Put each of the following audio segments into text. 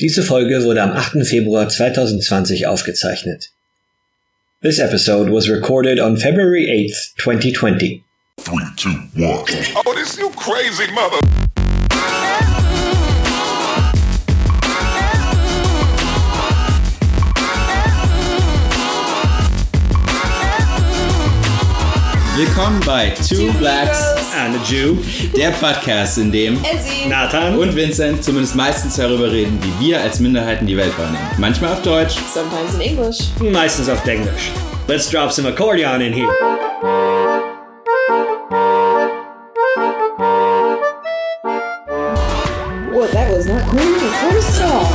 Diese Folge wurde am 8. Februar 2020 aufgezeichnet. This episode was recorded on February 8th, 2020. 3, 2, 1. Oh, this you crazy mother... Willkommen bei Two Blacks and a Jew, der Podcast, in dem Ezzy, Nathan und Vincent zumindest meistens darüber reden, wie wir als Minderheiten die Welt wahrnehmen. Manchmal auf Deutsch, sometimes in English. meistens auf Englisch. Let's drop some accordion in here. Well, that was not cool first off.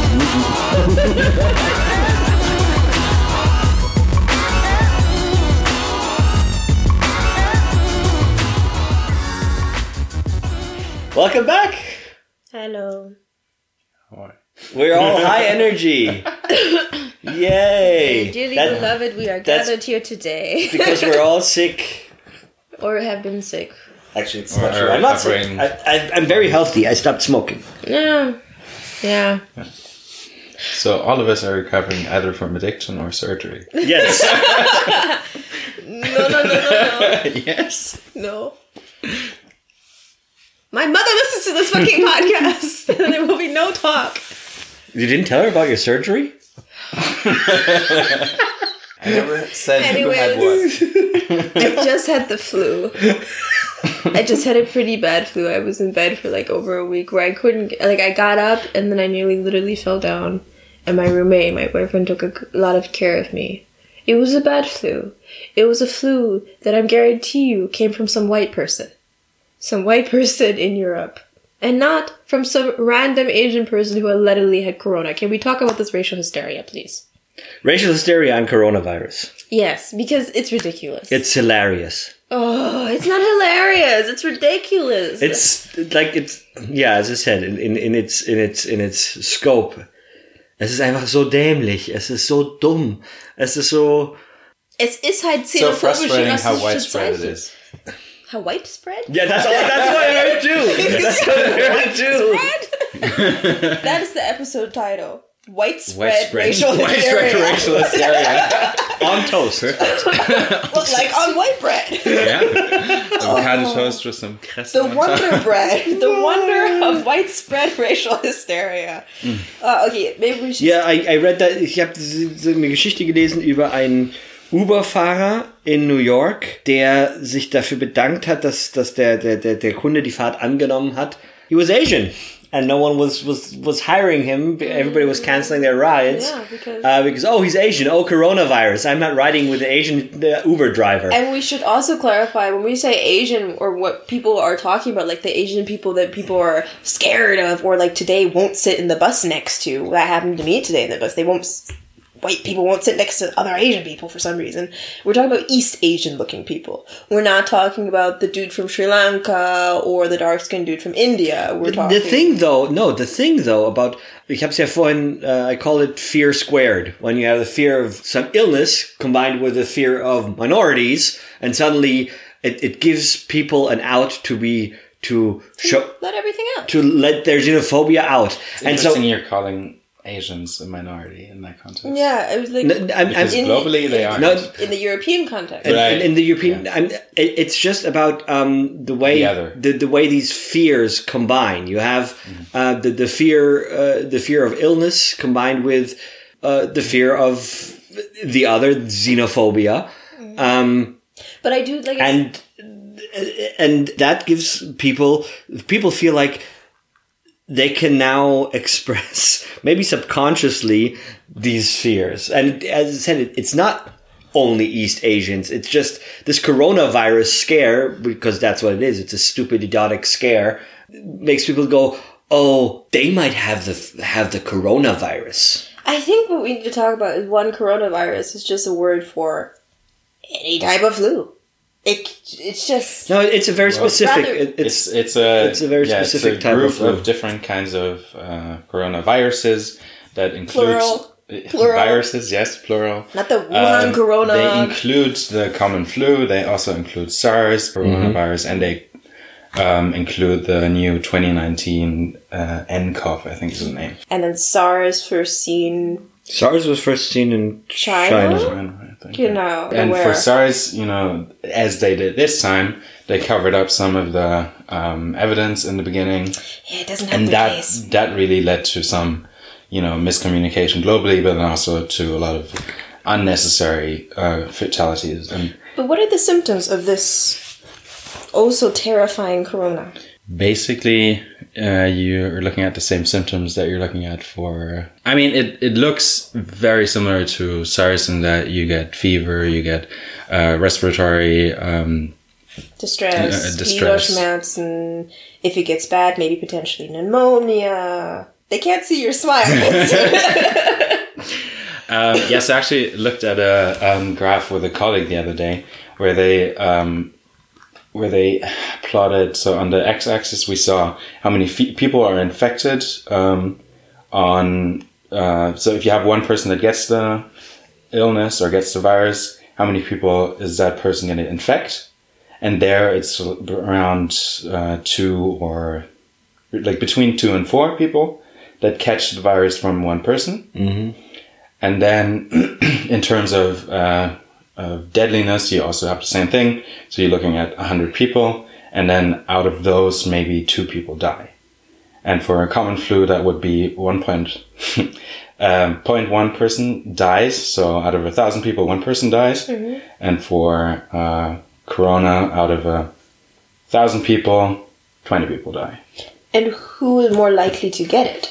Welcome back. Hello. We're all high energy. Yay. Dearly That- beloved, we are that's- gathered here today. because we're all sick. Or have been sick. Actually, it's Or not true. are I'm not sick. recovering. I'm very healthy. I stopped smoking. Yeah. Yeah. so all of us are recovering either from addiction or surgery. Yes. No. Yes. No. My mother listens to this fucking podcast. And there will be no talk. You didn't tell her about your surgery? I never said who had Anyways. what. I just had the flu. I just had a pretty bad flu. I was in bed for like over a week where I couldn't, like I got up and then I nearly literally fell down. And my roommate, my boyfriend, took a lot of care of me. It was a bad flu. It was a flu that I guarantee you came from some white person. Some white person in Europe. And not from some random Asian person who allegedly had corona. Can we talk about this racial hysteria, please? Racial hysteria and coronavirus. Yes, because it's ridiculous. It's hilarious. Oh, it's not hilarious. It's ridiculous. As I said, in its scope. Es ist einfach so dämlich. Es ist so dumm. Es ist so... Es ist halt So xenophobisch, frustrating how rassistische widespread it Zeichen. is. How widespread? Yeah, that's what I heard too. That's what I heard too. Widespread? That is the episode title. Widespread racial Widespread hysteria. racial hysteria. On toast. Well, like on white bread. Yeah. Avocado toast with some cress The on top. wonder bread. The wonder of widespread racial hysteria. Okay, maybe we should... Yeah, I read that. Ich habe eine Geschichte gelesen über einen Uber-Fahrer in New York, der sich dafür bedankt hat, dass der Kunde die Fahrt angenommen hat. He was Asian. And no one was hiring him. Everybody was canceling their rides. Yeah, because he's Asian. Oh, coronavirus. I'm not riding with the Asian Uber driver. And we should also clarify, when we say Asian, or what people are talking about, like the Asian people that people are scared of, or like today won't sit in the bus next to. That happened to me today in the bus. White people won't sit next to other Asian people for some reason. We're talking about East Asian looking people. We're not talking about the dude from Sri Lanka or the dark skinned dude from India. We're talking... The thing though about, ich hab's ja vorhin, I call it fear squared. When you have the fear of some illness combined with the fear of minorities, and suddenly it gives people an out to show, let everything out. to let their xenophobia out. It's And interesting so, you're calling Asians a minority in that context. Yeah, it was like... Because globally they are. in the European context. Right. in the European, it's just about the way the way these fears combine. You have the fear of illness combined with the fear of the other, xenophobia, But I do like... and that gives people feel like they can now express, maybe subconsciously, these fears. And as I said, it's not only East Asians. It's just this coronavirus scare, because that's what it is. It's a stupid, idiotic scare. Makes people go, oh, they might have the coronavirus. I think what we need to talk about is one, coronavirus is just a word for any type of flu. It's just... No, it's a very specific... It's a very specific type group of flu. of different kinds of coronaviruses that includes... Plural. Viruses, yes, plural. Not the Wuhan corona. They include the common flu. They also include SARS, coronavirus, and they include the new 2019 nCoV, I think is the name. And then SARS first seen SARS was first seen in China? I think. Genau. And Where? for SARS, as they did this time, they covered up some of the evidence in the beginning. Yeah, it doesn't help And the that case. that really led to some, miscommunication globally, but then also to a lot of unnecessary fatalities. And But what are the symptoms of this also terrifying corona? basically, you're looking at the same symptoms that you're looking at for... I mean, it looks very similar to SARS in that you get fever, you get respiratory... Distress, distress. Gliederschmerzen, if it gets bad, maybe potentially pneumonia. They can't see your smile. Yes, I actually looked at a graph with a colleague the other day where they plotted. So on the x-axis we saw how many people are infected. So if you have one person that gets the illness or gets the virus, how many people is that person going to infect? And there it's around 2 or like between 2 and 4 people that catch the virus from one person. Mm-hmm. And then in terms of deadliness, you also have the same thing. So you're looking at 100 people, and then out of those, maybe 2 people die. And for a common flu, that would be 0.1 person dies. So out of 1,000 people, 1 person dies. Mm-hmm. And for corona, out of 1,000 people, 20 people die. And who is more likely to get it?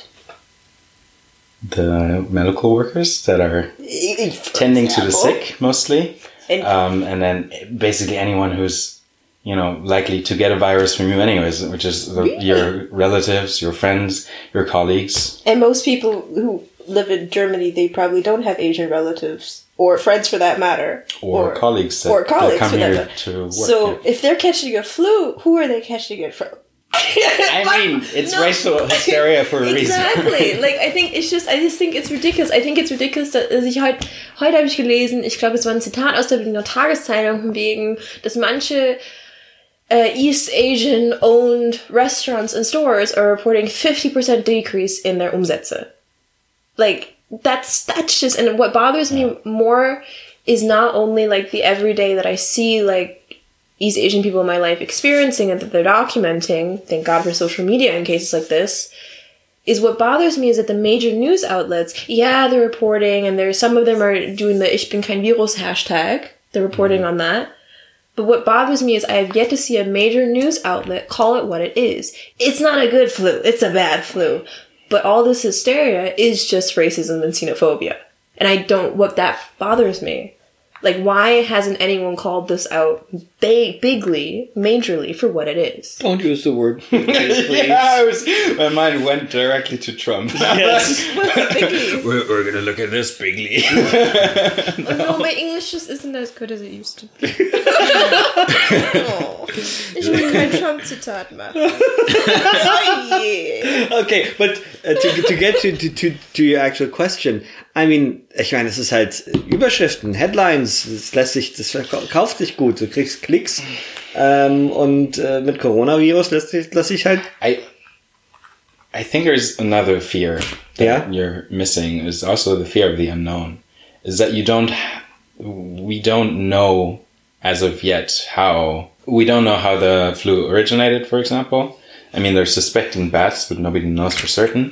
The medical workers that are tending to the sick, mostly. And then basically anyone who's, likely to get a virus from you anyways, which is your relatives, your friends, your colleagues. And most people who live in Germany, they probably don't have Asian relatives or friends for that matter. Or colleagues that come here to work. So if they're catching a flu, who are they catching it from? It's racial hysteria for a reason. Exactly. I just think it's ridiculous. I think it's ridiculous, dass ich heute habe ich gelesen, ich glaube, es war ein Zitat aus der Berliner Tageszeitung von wegen, dass manche East Asian owned restaurants and stores are reporting 50% decrease in their Umsätze. That's just, and what bothers me more is not only the everyday that I see East Asian people in my life experiencing and that they're documenting, thank God for social media in cases like this, is what bothers me is that the major news outlets, they're reporting, and some of them are doing the Ich bin kein Virus hashtag, they're reporting on that. But what bothers me is I have yet to see a major news outlet call it what it is. It's not a good flu, it's a bad flu. But all this hysteria is just racism and xenophobia. And what that bothers me. Why hasn't anyone called this out bigly, majorly, for what it is? Don't use the word bigly, please. My mind went directly to Trump. Yes. What's a bigly? We're going to look at this bigly. No, my English just isn't as good as it used to be. Ich will kein Trump-Zitat machen. Oh yeah. Okay, but to get to your actual question, ich meine, es ist halt Überschriften, Headlines, das verkauft sich gut, du kriegst Klicks, und mit Coronavirus lass sich halt... I think there's another fear that you're missing, is also the fear of the unknown, is that we don't know as of yet we don't know how the flu originated, for example. I mean, they're suspecting bats, but nobody knows for certain.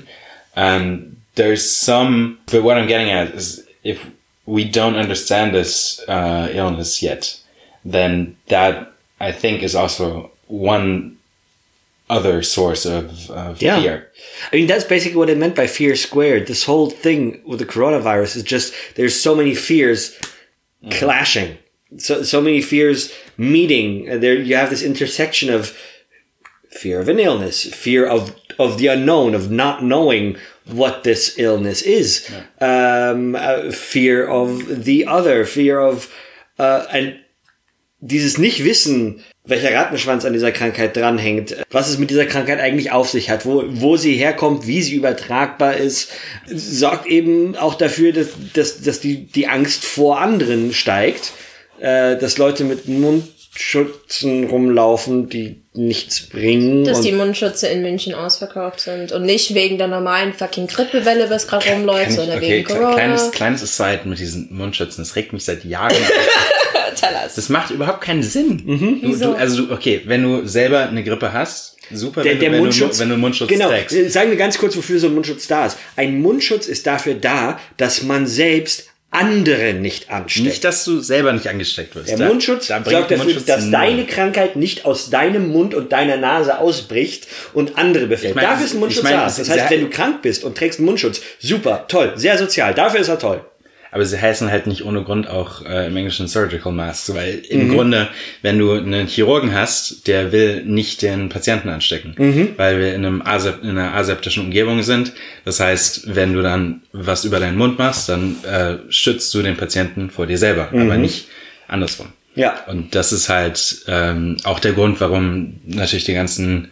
But what I'm getting at is if we don't understand this illness yet, then that, I think, is also one other source of fear. I mean, that's basically what I meant by fear squared. This whole thing with the coronavirus is just, there's so many fears clashing. So many fears meeting. There you have this intersection of fear of an illness, fear of the unknown, of not knowing what this illness is, fear of the other, fear of and dieses Nicht-Wissen, welcher Rattenschwanz an dieser Krankheit dranhängt, was es mit dieser Krankheit eigentlich auf sich hat, wo sie herkommt, wie sie übertragbar ist, sorgt eben auch dafür, dass die Angst vor anderen steigt, dass Leute mit Mundschützen rumlaufen, die nichts bringen. Dass die Mundschütze in München ausverkauft sind. Und nicht wegen der normalen fucking Grippewelle, was gerade rumläuft, sondern wegen Corona. Kleines Aside mit diesen Mundschützen. Das regt mich seit Jahren. Das macht überhaupt keinen Sinn. Wieso? Okay, wenn du selber eine Grippe hast, super, wenn du einen Mundschutz trägst. Sagen wir ganz kurz, wofür so ein Mundschutz da ist. Ein Mundschutz ist dafür da, dass man selbst andere nicht ansteckt. Nicht, dass du selber nicht angesteckt wirst. Der Mundschutz sorgt dafür, dass deine Krankheit nicht aus deinem Mund und deiner Nase ausbricht und andere befällt. Dafür ist ein Mundschutz da. Das heißt, wenn du krank bist und trägst einen Mundschutz, super, toll, sehr sozial. Dafür ist er toll. Aber sie heißen halt nicht ohne Grund auch im Englischen Surgical Masks, weil im Grunde, wenn du einen Chirurgen hast, der will nicht den Patienten anstecken, weil wir in einer aseptischen Umgebung sind. Das heißt, wenn du dann was über deinen Mund machst, dann schützt du den Patienten vor dir selber, aber nicht andersrum. Ja. Und das ist halt auch der Grund, warum natürlich die ganzen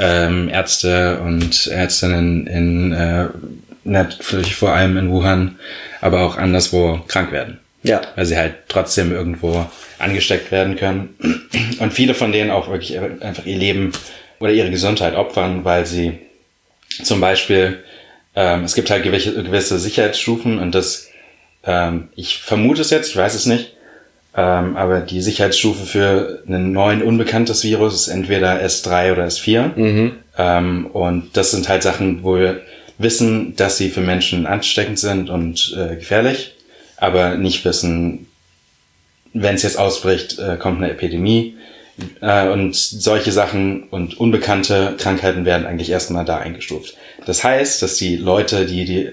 Ärzte und Ärztinnen natürlich vor allem in Wuhan, aber auch anderswo krank werden. Ja. Weil sie halt trotzdem irgendwo angesteckt werden können. Und viele von denen auch wirklich einfach ihr Leben oder ihre Gesundheit opfern, weil sie zum Beispiel, es gibt halt gewisse Sicherheitsstufen und das, ich vermute es jetzt, ich weiß es nicht, aber die Sicherheitsstufe für ein neuen unbekanntes Virus ist entweder S3 oder S4. Und das sind halt Sachen, wo wir wissen, dass sie für Menschen ansteckend sind und gefährlich, aber nicht wissen, wenn es jetzt ausbricht, kommt eine Epidemie. Und solche Sachen und unbekannte Krankheiten werden eigentlich erstmal da eingestuft. Das heißt, dass die Leute, die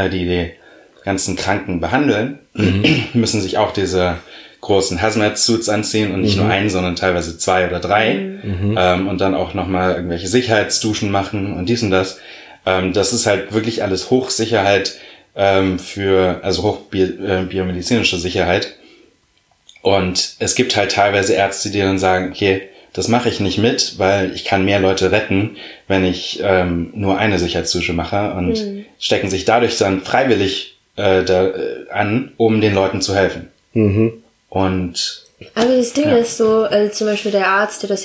ganzen Kranken behandeln, müssen sich auch diese großen Hazmat-Suits anziehen und nicht nur einen, sondern teilweise 2 oder 3 und dann auch nochmal irgendwelche Sicherheitsduschen machen und dies und das. Das ist halt wirklich alles Hochsicherheit biomedizinische Sicherheit. Und es gibt halt teilweise Ärzte, die dann sagen, okay, das mache ich nicht mit, weil ich kann mehr Leute retten, wenn ich nur eine Sicherheitsdusche mache und stecken sich dadurch dann freiwillig an, um den Leuten zu helfen. Und aber das Ding ist so, also zum Beispiel der Arzt, der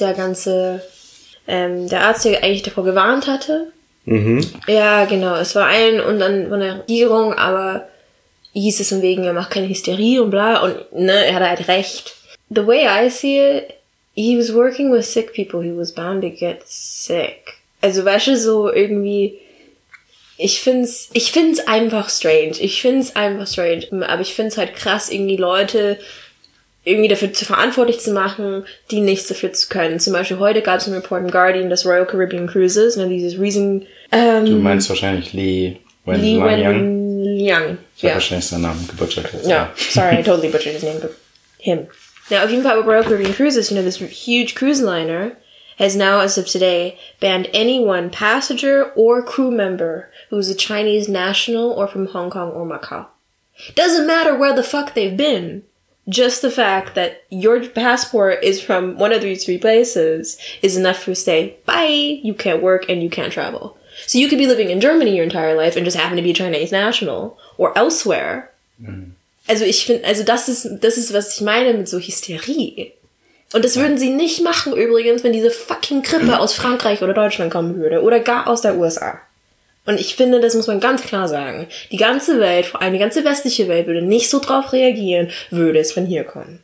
eigentlich davor gewarnt hatte. Ja, genau, es war und dann von der Regierung, aber hieß es von wegen, er macht keine Hysterie und bla, und ne, er hatte halt recht. The way I see it, he was working with sick people, he was bound to get sick. Also, weißt du, so irgendwie, ich find's einfach strange, aber ich find's halt krass, irgendwie Leute irgendwie dafür verantwortlich zu machen, die nichts dafür zu können. Zum Beispiel heute gab es einen Report im Guardian, dass Royal Caribbean Cruises, ne, dieses riesen... du meinst wahrscheinlich Li Wenliang. Ich habe wahrscheinlich seinen Namen gebutchert. Yeah, sorry, I totally butchered his name, but him. Now, auf jeden Fall, Royal Caribbean Cruises, this huge cruise liner has now, as of today, banned anyone, passenger or crew member, who is a Chinese national or from Hong Kong or Macau. Doesn't matter where the fuck they've been. Just the fact that your passport is from one of these 3 places is enough to say, bye, you can't work and you can't travel. So you could be living in Germany your entire life and just happen to be a Chinese national or elsewhere. Also ich finde, das ist, was ich meine mit so Hysterie. Und das würden sie nicht machen übrigens, wenn diese fucking Grippe aus Frankreich oder Deutschland kommen würde oder gar aus der USA. Und ich finde, das muss man ganz klar sagen. Die ganze Welt, vor allem die ganze westliche Welt, würde nicht so drauf reagieren, würde es von hier kommen.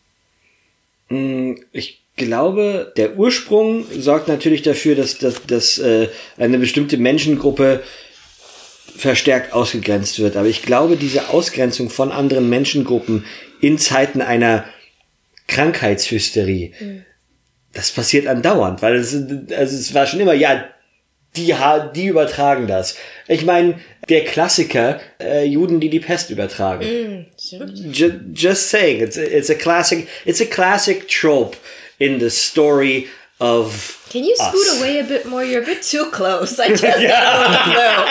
Ich glaube, der Ursprung sorgt natürlich dafür, dass eine bestimmte Menschengruppe verstärkt ausgegrenzt wird. Aber ich glaube, diese Ausgrenzung von anderen Menschengruppen in Zeiten einer Krankheitshysterie, das passiert andauernd, weil es war schon immer, ja, die übertragen das. Ich meine, der Klassiker, Juden, die Pest übertragen. Just saying, it's a classic trope in the story of Can you scoot us. away a bit more? You're a bit too close. I just got on the flow.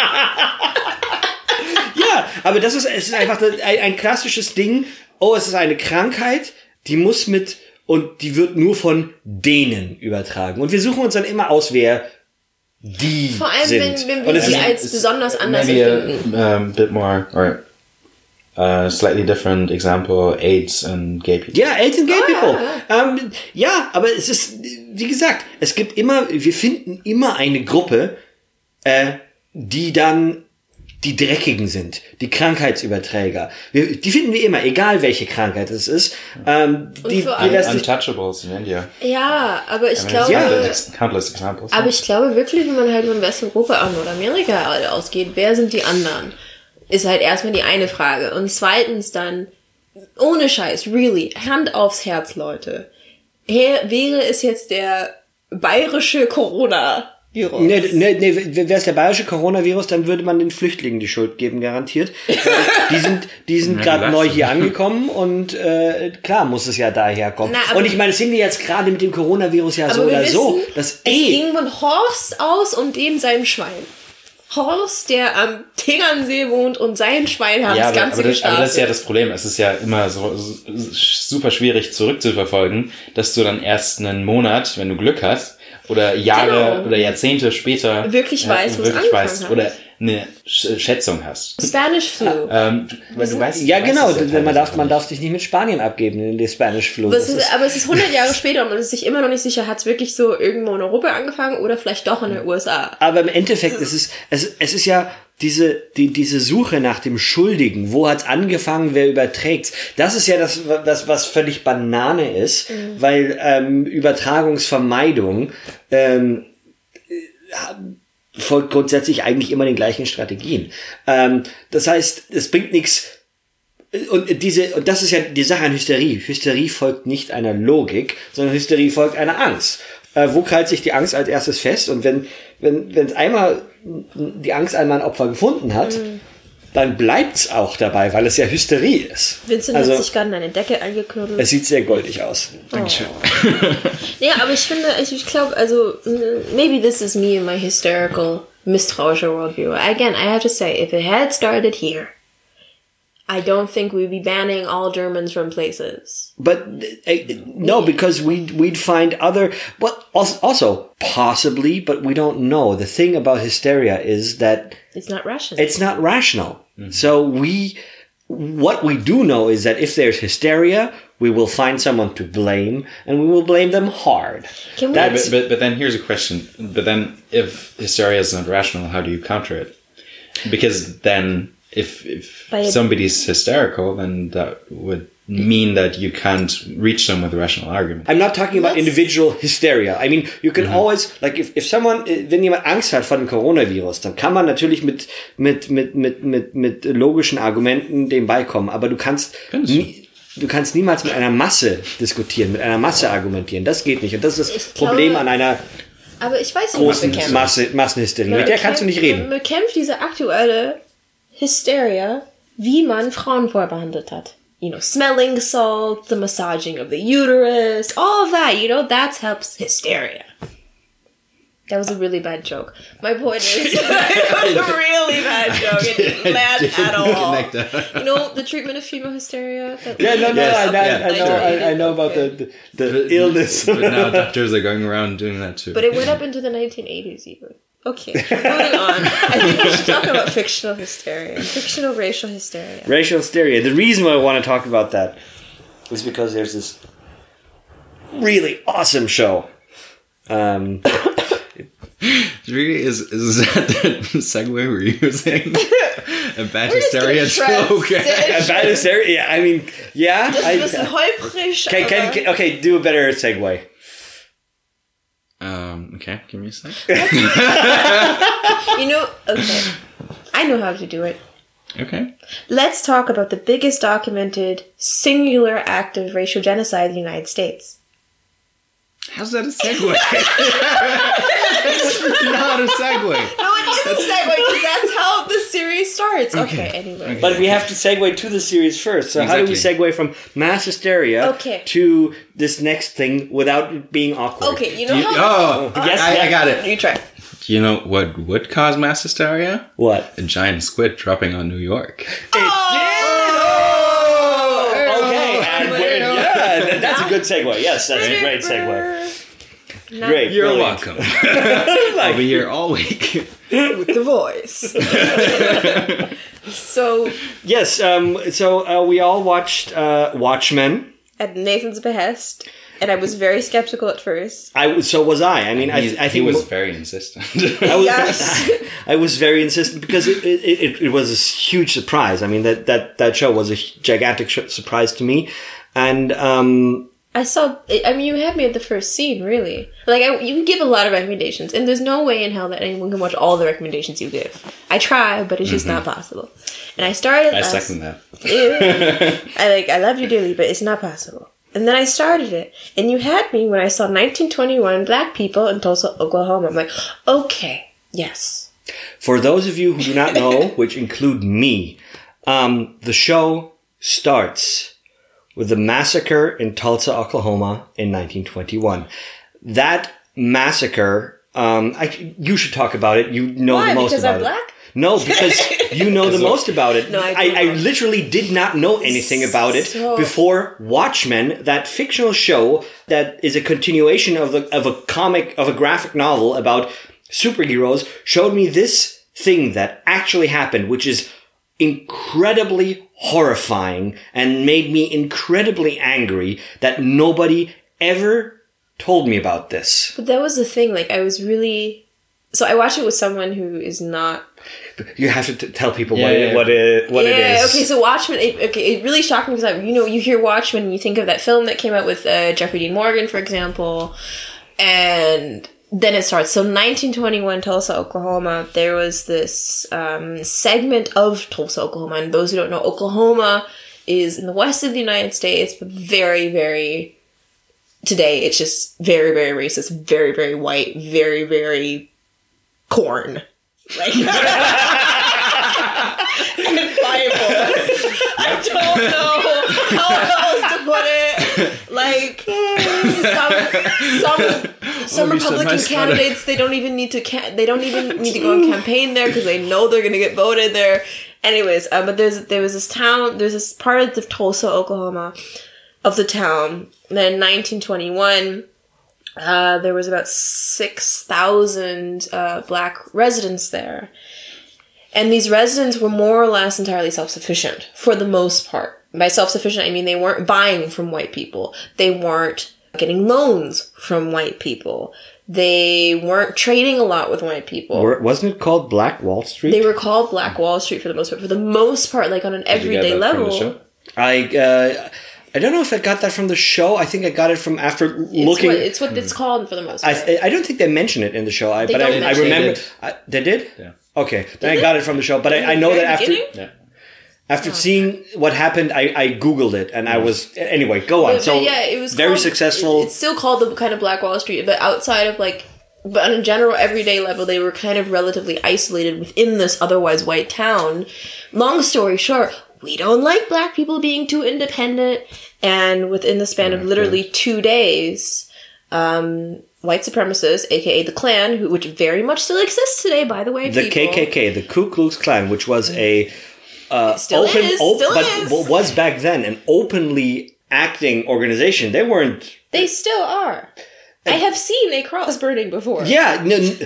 Ja, aber es ist einfach ein klassisches Ding. Oh, es ist eine Krankheit, die wird nur von denen übertragen. Und wir suchen uns dann immer aus, wer die vor allem, sind. wenn wir sie als besonders anders empfinden. Bit more, or Slightly different example, AIDS and gay people. Ja, AIDS and gay people. Ja, aber es ist, wie gesagt, wir finden immer eine Gruppe, die dann die Dreckigen sind, die Krankheitsüberträger. Die finden wir immer, egal welche Krankheit es ist. Untouchables in India. Ja, aber ich glaube... Countless examples. Aber ich glaube wirklich, wenn man halt von Westeuropa und Nordamerika ausgeht, wer sind die anderen? Ist halt erstmal die eine Frage. Und zweitens dann, ohne Scheiß, really, Hand aufs Herz, Leute. Wäre es jetzt der bayerische Coronavirus? Nee, wäre es der bayerische Coronavirus, dann würde man den Flüchtlingen die Schuld geben, garantiert. Die sind gerade neu hier angekommen und klar muss es ja daher kommen. Und ich meine, das sehen wir jetzt gerade mit dem Coronavirus ja so oder so. Es ging von Horst aus und dem seinem Schwein. Horst, der am Tegernsee wohnt und sein Schwein haben das Ganze gestartet. Aber das ist ja das Problem. Es ist ja immer so super schwierig zurückzuverfolgen, dass du dann erst einen Monat, wenn du Glück hast, oder Jahre oder Jahrzehnte später wirklich weißt, wo es angefangen hat. Oder eine Schätzung hast. Spanish Flu. Weil du weißt, ja, genau. Man darf sich nicht mit Spanien abgeben in den Spanish Flu. Aber es ist 100 Jahre später und man ist sich immer noch nicht sicher, hat es wirklich so irgendwo in Europa angefangen oder vielleicht doch in den USA. Aber im Endeffekt es ist ja diese Suche nach dem Schuldigen. Wo hat's angefangen? Wer überträgt's? Das ist ja das was völlig Banane ist, weil Übertragungsvermeidung folgt grundsätzlich eigentlich immer den gleichen Strategien. Das heißt, es bringt nichts. Und das ist ja die Sache an Hysterie. Hysterie folgt nicht einer Logik, sondern Hysterie folgt einer Angst. Wo krallt sich die Angst als erstes fest? Und wenn die Angst einmal ein Opfer gefunden hat, dann bleibt's auch dabei, weil es ja Hysterie ist. Vincent hat sich gerade in eine Decke eingeknuddelt. Es sieht sehr goldig aus. Dankeschön. Ja, aber ich finde, ich glaube, also, maybe this is me and my hysterical, misstrauische worldview. Again, I have to say, if it had started here, I don't think we'd be banning all Germans from places. But no, because we'd find other, but also possibly, but we don't know. The thing about hysteria is that it's not rational. It's not rational. Mm-hmm. So what we do know is that if there's hysteria, we will find someone to blame, and we will blame them hard. But then here's a question. But then, if hysteria is not rational, how do you counter it? Because then, if somebody's hysterical, then that would mean that you can't reach them with a rational argument. I'm not talking about individual hysteria. I mean, you can always, like, if someone, wenn jemand Angst hat vor dem Coronavirus, dann kann man natürlich mit logischen Argumenten dem beikommen. Aber du kannst niemals mit einer Masse diskutieren, mit einer Masse argumentieren. Das geht nicht. Und das ist das Problem an einer aber ich weiß großen Massenhysterie. Mit der kannst du nicht reden. Man bekämpft diese aktuelle Hysteria, wie man Frauen vorher behandelt hat. You know, smelling salt, the massaging of the uterus, all of that, you know, that helps hysteria. That was a really bad joke. My point is, it was a really bad joke. It didn't land at all. You know, the treatment of female hysteria? I know about the illness. But now doctors are going around doing that too. But it went up into the 1980s even. Okay, moving on. I think we should talk about fictional hysteria. Fictional racial hysteria. Racial hysteria. The reason why I want to talk about that is because there's this really awesome show. Really, is that the segue we're using? A bad hysteria joke? A bad hysteria? Yeah, I mean, yeah. Das ist ein bisschen holprig. Okay, do a better segue. Okay, give me a sec. You know, okay. I know how to do it. Okay. Let's talk about the biggest documented singular act of racial genocide in the United States. How's that a segue? That's not a segue. No, it is a segue because that's how the series starts. Okay, anyway. But we have to segue to the series first. So how do we segue from mass hysteria to this next thing without it being awkward? Okay, you know how... Yes, I got it. You try. You know what would cause mass hysteria? What? A giant squid dropping on New York. It did! Okay, and that's a good segue. Yes, that's a great segue. Great. You're brilliant. welcome. I'll be here all week. With the voice. So, Yes. We all watched Watchmen. at Nathan's behest, and I was very skeptical at first. So was I. I mean, I He think was very insistent. I was, Yes. I was very insistent because it was a huge surprise. I mean, that show was a gigantic surprise to me. And, you had me at the first scene, really. Like, you give a lot of recommendations, and there's no way in hell that anyone can watch all the recommendations you give. I try, but it's just not possible. And I started I second that. I love you dearly, but it's not possible. And then I started it, and you had me when I saw 1921 Black people in Tulsa, Oklahoma. I'm like, okay, yes. for those of you who do not know, which include me, the show starts with the massacre in Tulsa, Oklahoma in 1921. That massacre, you should talk about it. You know Why? the most Because about I'm it. black? No, because you know the most about it. No, I I don't. literally did not know anything about it So- before Watchmen, that fictional show that is a continuation of a graphic novel about superheroes, showed me this thing that actually happened, which is incredibly horrifying and made me incredibly angry that nobody ever told me about this. But that was the thing. Like, I was really... So I watched it with someone who is not... You have to tell people Yeah, what it is. Okay, so Watchmen, it really shocked me because, you hear Watchmen and you think of that film that came out with Jeffrey Dean Morgan, for example, and then it starts. So 1921, Tulsa, Oklahoma, there was this segment of Tulsa, Oklahoma, and those who don't know, Oklahoma is in the west of the United States, but very, very... Today, it's just very, very racist, very, very white, very, very corn. Like, and Bible. I don't know how else to put it. Like, some Republican candidates, they don't even need to go on campaign there because they know they're gonna get voted there. Anyways, but there was this town, there's this part of the Tulsa, Oklahoma, of the town. And then in 1921. There was about 6,000 black residents there. And these residents were more or less entirely self-sufficient, for the most part. By self-sufficient, I mean they weren't buying from white people. They weren't getting loans from white people. They weren't trading a lot with white people. Wasn't it called Black Wall Street? They were called Black Wall Street for the most part. For the most part, like on an everyday level. I don't know if I got that from the show. I think I got it from after looking. It's what it's called for the most part. I don't think they mention it in the show, but don't I mention remember. it. They did? Yeah. Okay, then I got it from the show. But I know that after seeing what happened, I Googled it and I was... Anyway, go on. But yeah, it was very successful. It's still called the kind of Black Wall Street, but outside of but on a general everyday level, they were kind of relatively isolated within this otherwise white town. Long story short, we don't like black people being too independent. And within the span of literally 2 days, white supremacists, aka the Klan, which very much still exists today, by the way, the KKK, the Ku Klux Klan, which was a still is. was back then an openly acting organization. They weren't. They still are. I have seen a cross burning before. Yeah,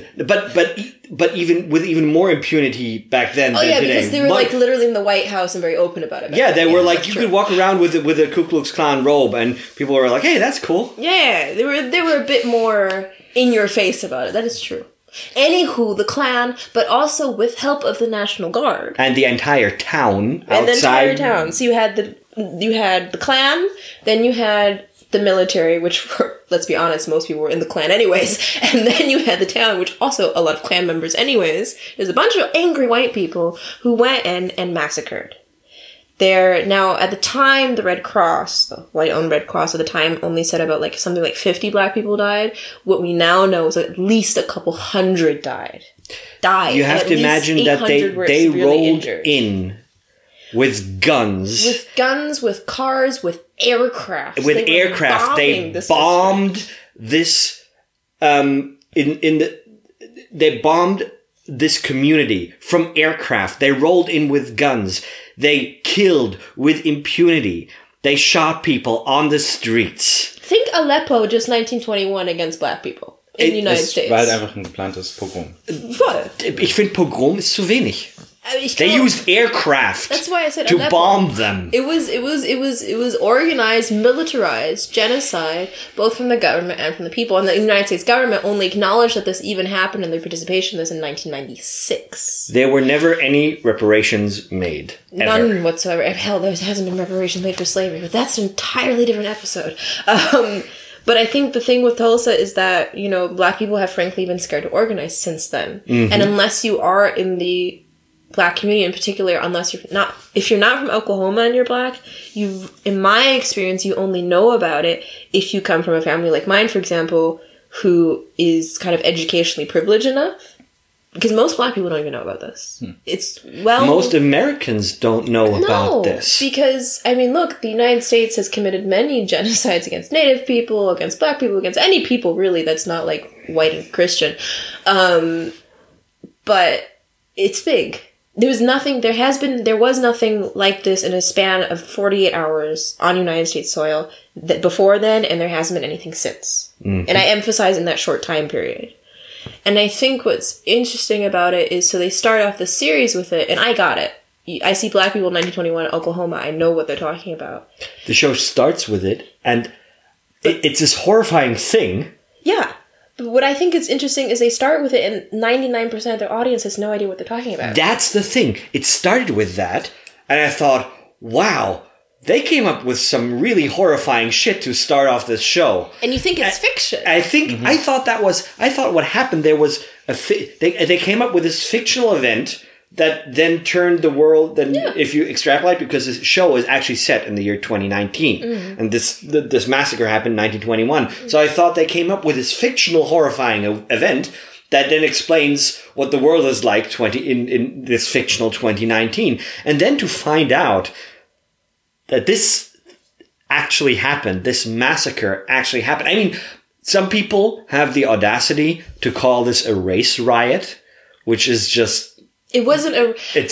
but even more impunity back then. Oh than yeah, today. because they were literally in the White House and very open about it. Yeah, they were like, you true. could walk around with a Ku Klux Klan robe, and people were like, "Hey, that's cool." Yeah, they were a bit more in your face about it. That is true. Anywho, the Klan, but also with help of the National Guard and the entire town outside. and the entire town. So you had the Klan, then you had the military, which were, let's be honest, most people were in the Klan anyways. And then you had the town, which also a lot of Klan members anyways. There's a bunch of angry white people who went in and massacred. Now, at the time, the Red Cross, the white-owned Red Cross at the time, only said about something like 50 black people died. What we now know is at least a couple hundred died. You have to imagine that they rolled injured. in with guns. With guns, with cars, with aircraft. They bombed this they bombed this community from aircraft. They rolled in with guns. They killed with impunity. They shot people on the streets. Think Aleppo just 1921 against black people in the United States. War halt einfach ein geplantes Pogrom. Voll. Ich finde, Pogrom ist zu wenig. They used aircraft That's why I said to Aleppo. bomb them. It was organized, militarized genocide, both from the government and from the people. And the United States government only acknowledged that this even happened in their participation in this in 1996. There were never any reparations made. Ever. None whatsoever. Hell, there hasn't been reparations made for slavery, but that's an entirely different episode. But I think the thing with Tulsa is that, you know, black people have frankly been scared to organize since then. Mm-hmm. And unless you are in the black community in particular, if you're not from Oklahoma and you're black, in my experience, you only know about it if you come from a family like mine, for example, who is kind of educationally privileged enough. Because most black people don't even know about this. Most Americans don't know about this. Because, I mean, look, the United States has committed many genocides against Native people, against black people, against any people, really, that's not, like, white and Christian. But it's big. There was nothing like this in a span of 48 hours on United States soil before then, and there hasn't been anything since. Mm-hmm. And I emphasize in that short time period. And I think what's interesting about it is, so they start off the series with it, and I got it. I see black people in 1921 in Oklahoma. I know what they're talking about. The show starts with it, and it's this horrifying thing. Yeah. But what I think is interesting is they start with it, and 99% of their audience has no idea what they're talking about. That's the thing. It started with that, and I thought, wow, they came up with some really horrifying shit to start off this show. And you think it's fiction. I think, I thought what happened there was, they came up with this fictional event that then turned the world, if you extrapolate, because this show is actually set in the year 2019. Mm-hmm. And this massacre happened in 1921. Mm-hmm. So I thought they came up with this fictional horrifying event that then explains what the world is like in this fictional 2019. And then to find out that this actually happened, this massacre actually happened. I mean, some people have the audacity to call this a race riot, which is just... It wasn't a...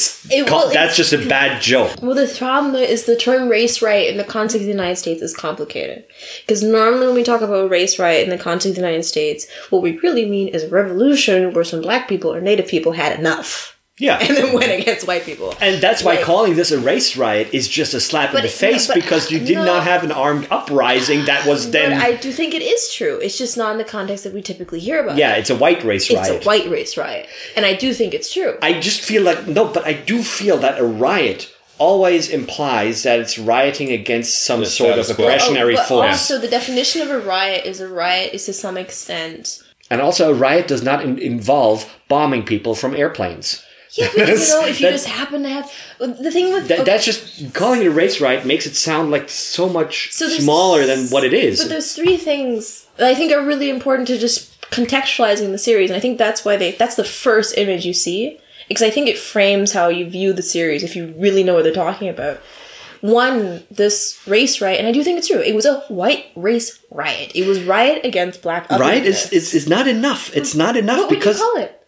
that's just a bad joke. Well, the problem is the term race riot in the context of the United States is complicated. Because normally when we talk about a race riot in the context of the United States, what we really mean is a revolution where some black people or native people had enough. Yeah. And then went against white people. And that's why calling this a race riot is just a slap in the face, because you did not have an armed uprising that was then... But I do think it is true. It's just not in the context that we typically hear about. Yeah, it's a white race riot. It's a white race riot. And I do think it's true. I just feel like... No, but I do feel that a riot always implies that it's rioting against some sort of oppressionary force. Also, the definition of a riot is to some extent... And also, a riot does not involve bombing people from airplanes. Yeah, but if you just happen to have... The thing with... That's just... Calling it a race riot makes it sound like so much smaller than what it is. But there's three things that I think are really important to just contextualizing the series. And I think that's why that's the first image you see. Because I think it frames how you view the series if you really know what they're talking about. One, this race riot, and I do think it's true, it was a white race riot. It was riot against black otherness. Riot is not enough. It's not enough because... What would you call it?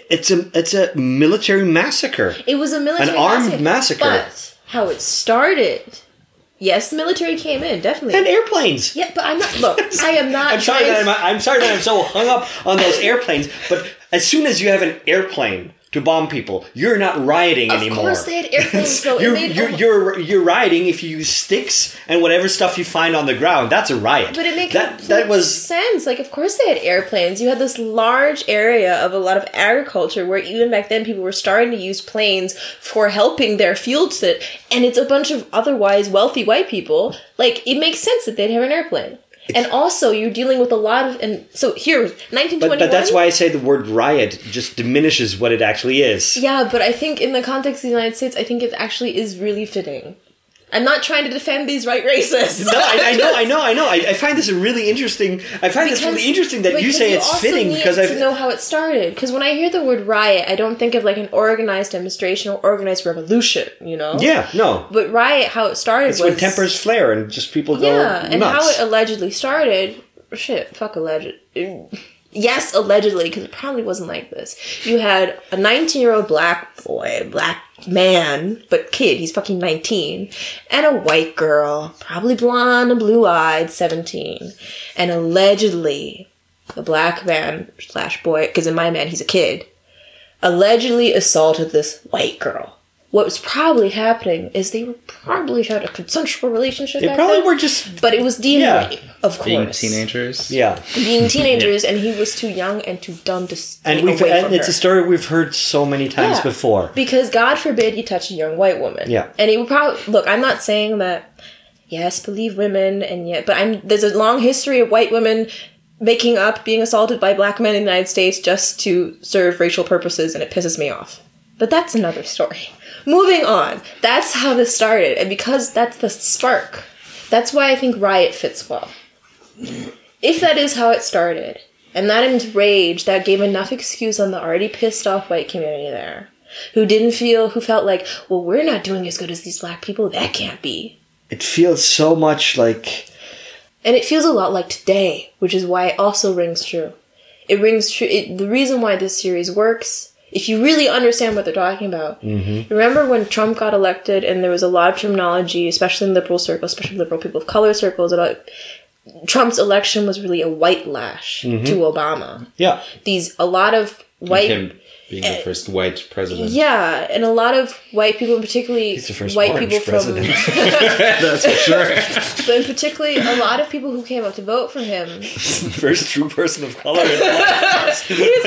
It's a military massacre. It was a military armed massacre. But how it started... Yes, the military came in, definitely. And airplanes. Yeah, but I'm not... Look, I am not... I'm sorry that I'm so hung up on those airplanes, but as soon as you have an airplane to bomb people, you're not rioting anymore. Of course they had airplanes, though. You're rioting if you use sticks and whatever stuff you find on the ground. That's a riot. But it makes sense. Like, of course they had airplanes. You had this large area of a lot of agriculture where even back then people were starting to use planes for helping their fields. And it's a bunch of otherwise wealthy white people. Like, it makes sense that they'd have an airplane. And also, you're dealing with a lot of... And so here, 1921... But that's why I say the word riot just diminishes what it actually is. Yeah, but I think in the context of the United States, I think it actually is really fitting. I'm not trying to defend these right racists. No, I know. I find this really interesting. Really interesting that you say it's fitting because I know how it started. Because when I hear the word riot, I don't think of like an organized demonstration or organized revolution. You know? Yeah, no. But riot, how it started was when tempers flare and just people go nuts. And how it allegedly started. Fuck alleged. Yes, allegedly, because it probably wasn't like this. You had a 19-year-old black man, but kid, he's fucking 19, and a white girl, probably blonde and blue-eyed, 17, and allegedly the black man / boy, because in My Man he's a kid, allegedly assaulted this white girl. What was probably happening is they were probably had a consensual relationship. They back probably then, were just... but it was DNA, rape, of course. Being teenagers. Yeah. Being teenagers, and he was too young and too dumb to stay away from it's her. a story we've heard so many times Yeah. before. Because God forbid you touch a young white woman. Yeah. And it would probably... Look, I'm not saying that, yes, believe women, and yet... But there's a long history of white women making up being assaulted by black men in the United States just to serve racial purposes, and it pisses me off. But that's another story. Moving on. That's how this started. And because that's the spark, that's why I think Riot fits well. If that is how it started, and that enraged, that gave enough excuse on the already pissed off white community there, who felt like, well, we're not doing as good as these black people, that can't be. It feels so much like... And it feels a lot like today, which is why it also rings true. It rings true. The reason why this series works... If you really understand what they're talking about. Mm-hmm. Remember when Trump got elected and there was a lot of terminology, especially in liberal circles, especially liberal people of color circles, about Trump's election was really a white lash to Obama. Yeah. A lot of white... Him being the first white president. Yeah, and a lot of white people, particularly He's the first white orange people president. That's for sure. But in particularly, a lot of people who came up to vote for him... First true person of color in the White He's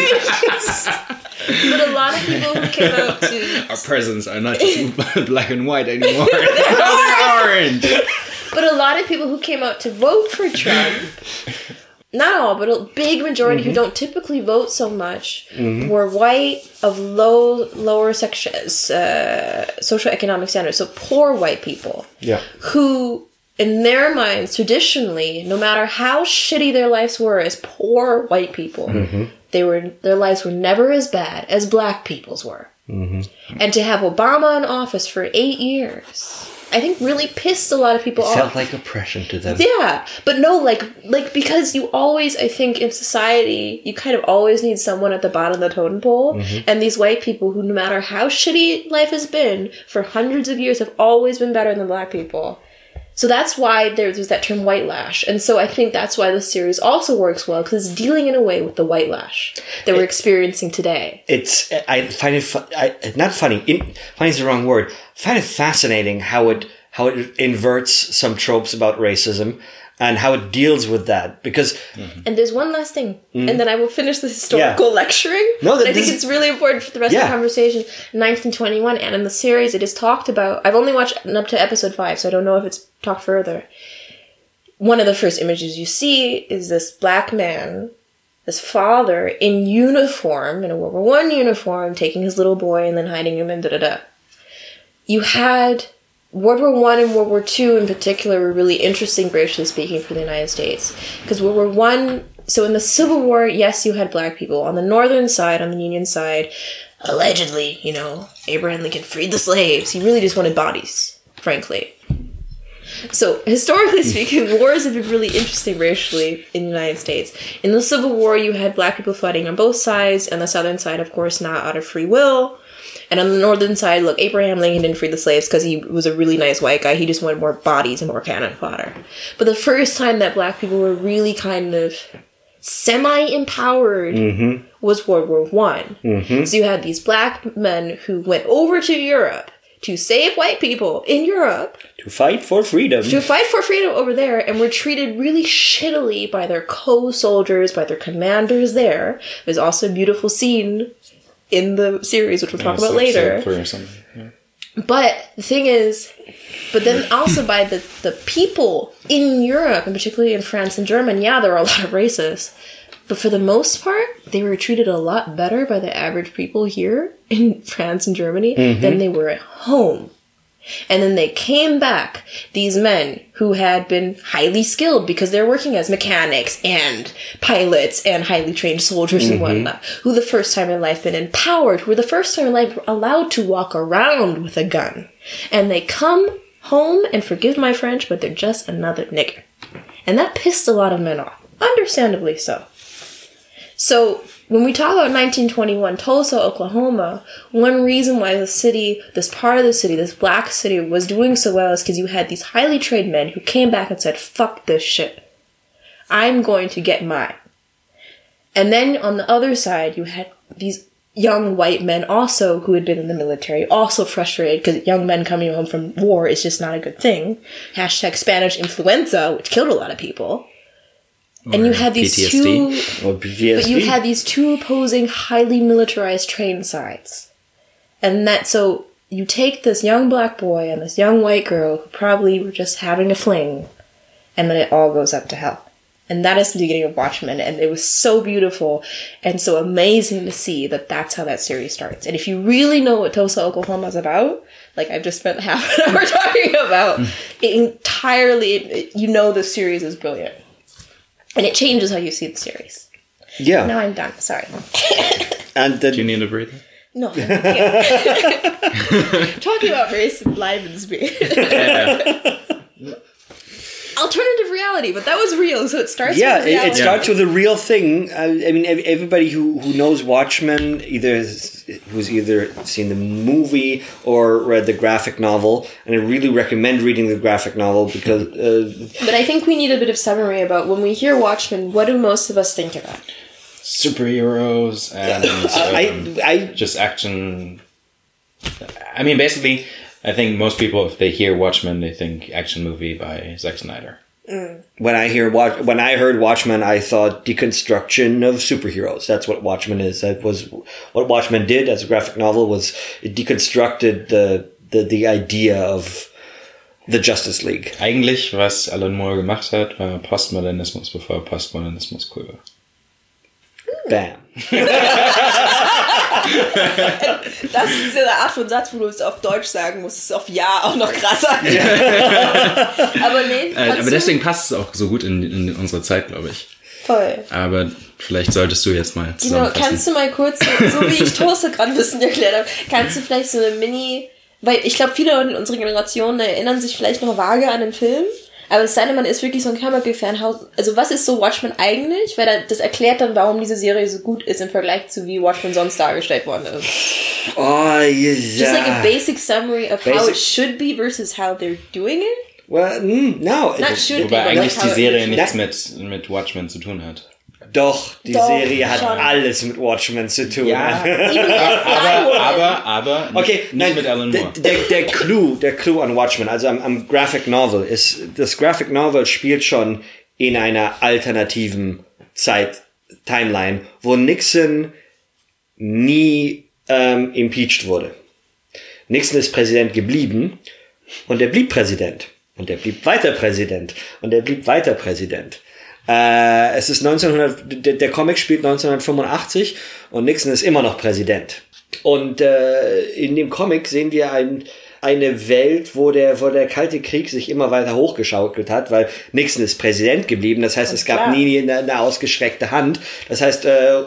orange! But a lot of people who came out to... Our presidents are not just black and white anymore. They're orange. But a lot of people who came out to vote for Trump, not all, but a big majority who don't typically vote so much, were white of lower socioeconomic standards, so poor white people. Yeah. Who, in their minds, traditionally, no matter how shitty their lives were as poor white people, their lives were never as bad as black people's were. And to have Obama in office for 8 years, I think really pissed a lot of people off. Felt like oppression to them. Yeah, but no, like because you always, I think, in society, you kind of always need someone at the bottom of the totem pole. And these white people who, no matter how shitty life has been, for hundreds of years have always been better than black people. So that's why there's that term white lash. And so I think that's why the series also works well, because it's dealing in a way with the white lash that we're experiencing today. I find it not funny. Funny is the wrong word. I find it fascinating how it inverts some tropes about racism and how it deals with that. Because and there's one last thing, and then I will finish the historical lecturing. No, I think it's really important for the rest of the conversation. 1921, and in the series, it is talked about. I've only watched up to episode 5, so I don't know if it's talked further. One of the first images you see is this black man, this father in uniform, in a World War I uniform, taking his little boy and then hiding him and da-da-da. You had World War I and World War II in particular were really interesting, racially speaking, for the United States. Because World War I, so in the Civil War, yes, you had black people. On the northern side, on the Union side, allegedly, Abraham Lincoln freed the slaves. He really just wanted bodies, frankly. So, historically speaking, wars have been really interesting racially in the United States. In the Civil War, you had black people fighting on both sides, and the southern side, of course, not out of free will. And on the northern side, look, Abraham Lincoln didn't free the slaves because he was a really nice white guy. He just wanted more bodies and more cannon fodder. But the first time that black people were really kind of semi-empowered was World War I. So you had these black men who went over to Europe to save white people in Europe. To fight for freedom. To fight for freedom over there, and were treated really shittily by their co-soldiers, by their commanders there. There's also a beautiful scene in the series, which we'll talk about later. Or something. Yeah. But the thing is, but then also by the people in Europe, and particularly in France and Germany, yeah, there are a lot of racists. But for the most part, they were treated a lot better by the average people here in France and Germany than they were at home. And then they came back, these men who had been highly skilled because they're working as mechanics and pilots and highly trained soldiers and whatnot, who the first time in life been empowered, who were the first time in life allowed to walk around with a gun. And they come home, and forgive my French, but they're just another nigger. And that pissed a lot of men off. Understandably so. So when we talk about 1921, Tulsa, Oklahoma, one reason why the city, this part of the city, this black city, was doing so well is because you had these highly trained men who came back and said, fuck this shit. I'm going to get mine. And then on the other side, you had these young white men also who had been in the military, also frustrated because young men coming home from war is just not a good thing. Hashtag Spanish influenza, which killed a lot of people. And you had these PTSD. Or PTSD. But you had these two opposing, highly militarized trained sides. And so you take this young black boy and this young white girl who probably were just having a fling, and then it all goes up to hell. And that is the beginning of Watchmen, and it was so beautiful and so amazing to see that that's how that series starts. And if you really know what Tulsa, Oklahoma is about, like I've just spent half an hour talking about, it entirely, you know the series is brilliant. And it changes how you see the series. Yeah. Now I'm done. Sorry. And Do you need a breather? No. I can't. Talking about race enlivens me. Alternative reality, but that was real, so it starts with reality. It starts with a real thing. I mean, everybody who knows Watchmen who's either seen the movie or read the graphic novel, and I really recommend reading the graphic novel because... But I think we need a bit of summary about when we hear Watchmen, what do most of us think about? Superheroes and just action. I mean, basically... I think most people, if they hear Watchmen, they think action movie by Zack Snyder. When I heard Watchmen, I thought deconstruction of superheroes. That's what Watchmen is. That was what Watchmen did as a graphic novel. Was it deconstructed the idea of the Justice League. Eigentlich, was Alan Moore gemacht hat, war Postmodernismus, bevor Postmodernismus cool war. Bam. Das ist eine Art von Satz, wo du es auf Deutsch sagen musst, ist auf Ja auch noch krasser. Ja. Aber nee. Aber deswegen passt es auch so gut in unsere Zeit, glaube ich. Voll. Aber vielleicht solltest du jetzt mal zusammenfassen. Genau, kannst du mal kurz, so wie ich Toaster gerade Wissen erklärt habe, kannst du vielleicht so eine weil ich glaube, viele in unserer Generation erinnern sich vielleicht noch vage an den Film. Aber es sei denn, man ist wirklich so ein Comic-Fan. Also was ist so Watchmen eigentlich? Weil das erklärt dann, warum diese Serie so gut ist im Vergleich zu wie Watchmen sonst dargestellt worden ist. Oh, yeah. Just like a basic summary of how it should be versus how they're doing it? Well, no. Not should Wobei be, eigentlich like die Serie nichts mit Watchmen zu tun hat. Doch, die Serie hat schon. alles mit Watchmen zu tun. Ja, aber okay, nicht mit Alan Moore. Der Clou an Watchmen, also am Graphic Novel, ist, das Graphic Novel spielt schon in einer alternativen Timeline, wo Nixon nie impeached wurde. Nixon ist Präsident geblieben und er blieb Präsident. Und er blieb weiter Präsident. Und er blieb weiter Präsident. Es ist der Comic spielt 1985 und Nixon ist immer noch Präsident. Und in dem Comic sehen wir eine Welt, wo der Kalte Krieg sich immer weiter hochgeschaukelt hat, weil Nixon ist Präsident geblieben. Das heißt, es gab nie eine ausgestreckte Hand. Das heißt,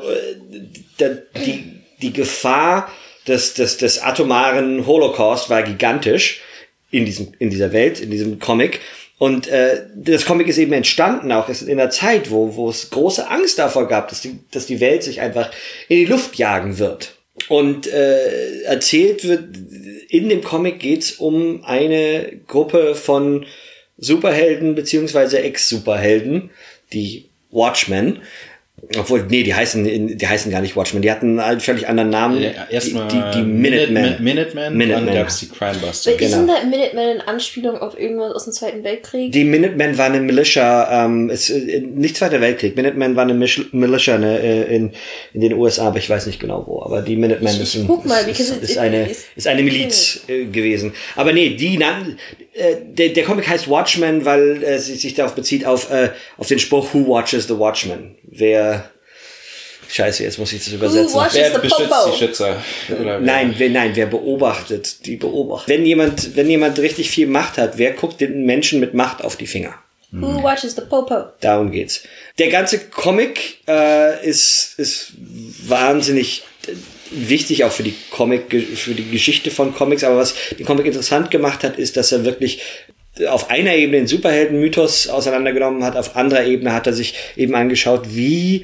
die Gefahr des atomaren Holocaust war gigantisch in dieser Welt, in diesem Comic. Und das Comic ist eben entstanden auch in einer Zeit, wo es große Angst davor gab, dass die Welt sich einfach in die Luft jagen wird. Und erzählt wird, in dem Comic geht's um eine Gruppe von Superhelden beziehungsweise Ex-Superhelden, die Watchmen. Obwohl, nee, die heißen gar nicht Watchmen. Die hatten einen völlig anderen Namen. Ja, erstmal die Minutemen. Minutemen. Dann gab es die Crimebuster. Isn't that Minutemen in Anspielung auf irgendwas aus dem Zweiten Weltkrieg? Die Minutemen waren eine Militia, nicht Zweiter Weltkrieg. Minutemen war eine Militia in den USA, aber ich weiß nicht genau wo. Aber die Minutemen ist eine Miliz gewesen. Aber nee, der Comic heißt Watchmen, weil sie sich darauf bezieht auf den Spruch Who watches the Watchmen? Scheiße, jetzt muss ich das übersetzen. Wer beschützt die Schützer? Wer beobachtet die Beobachter? Wenn jemand richtig viel Macht hat, wer guckt den Menschen mit Macht auf die Finger? Who watches the Popo? Darum geht's. Der ganze Comic ist wahnsinnig wichtig auch für die Geschichte von Comics, aber was den Comic interessant gemacht hat, ist, dass er wirklich auf einer Ebene den Superhelden-Mythos auseinandergenommen hat, auf anderer Ebene hat er sich eben angeschaut, wie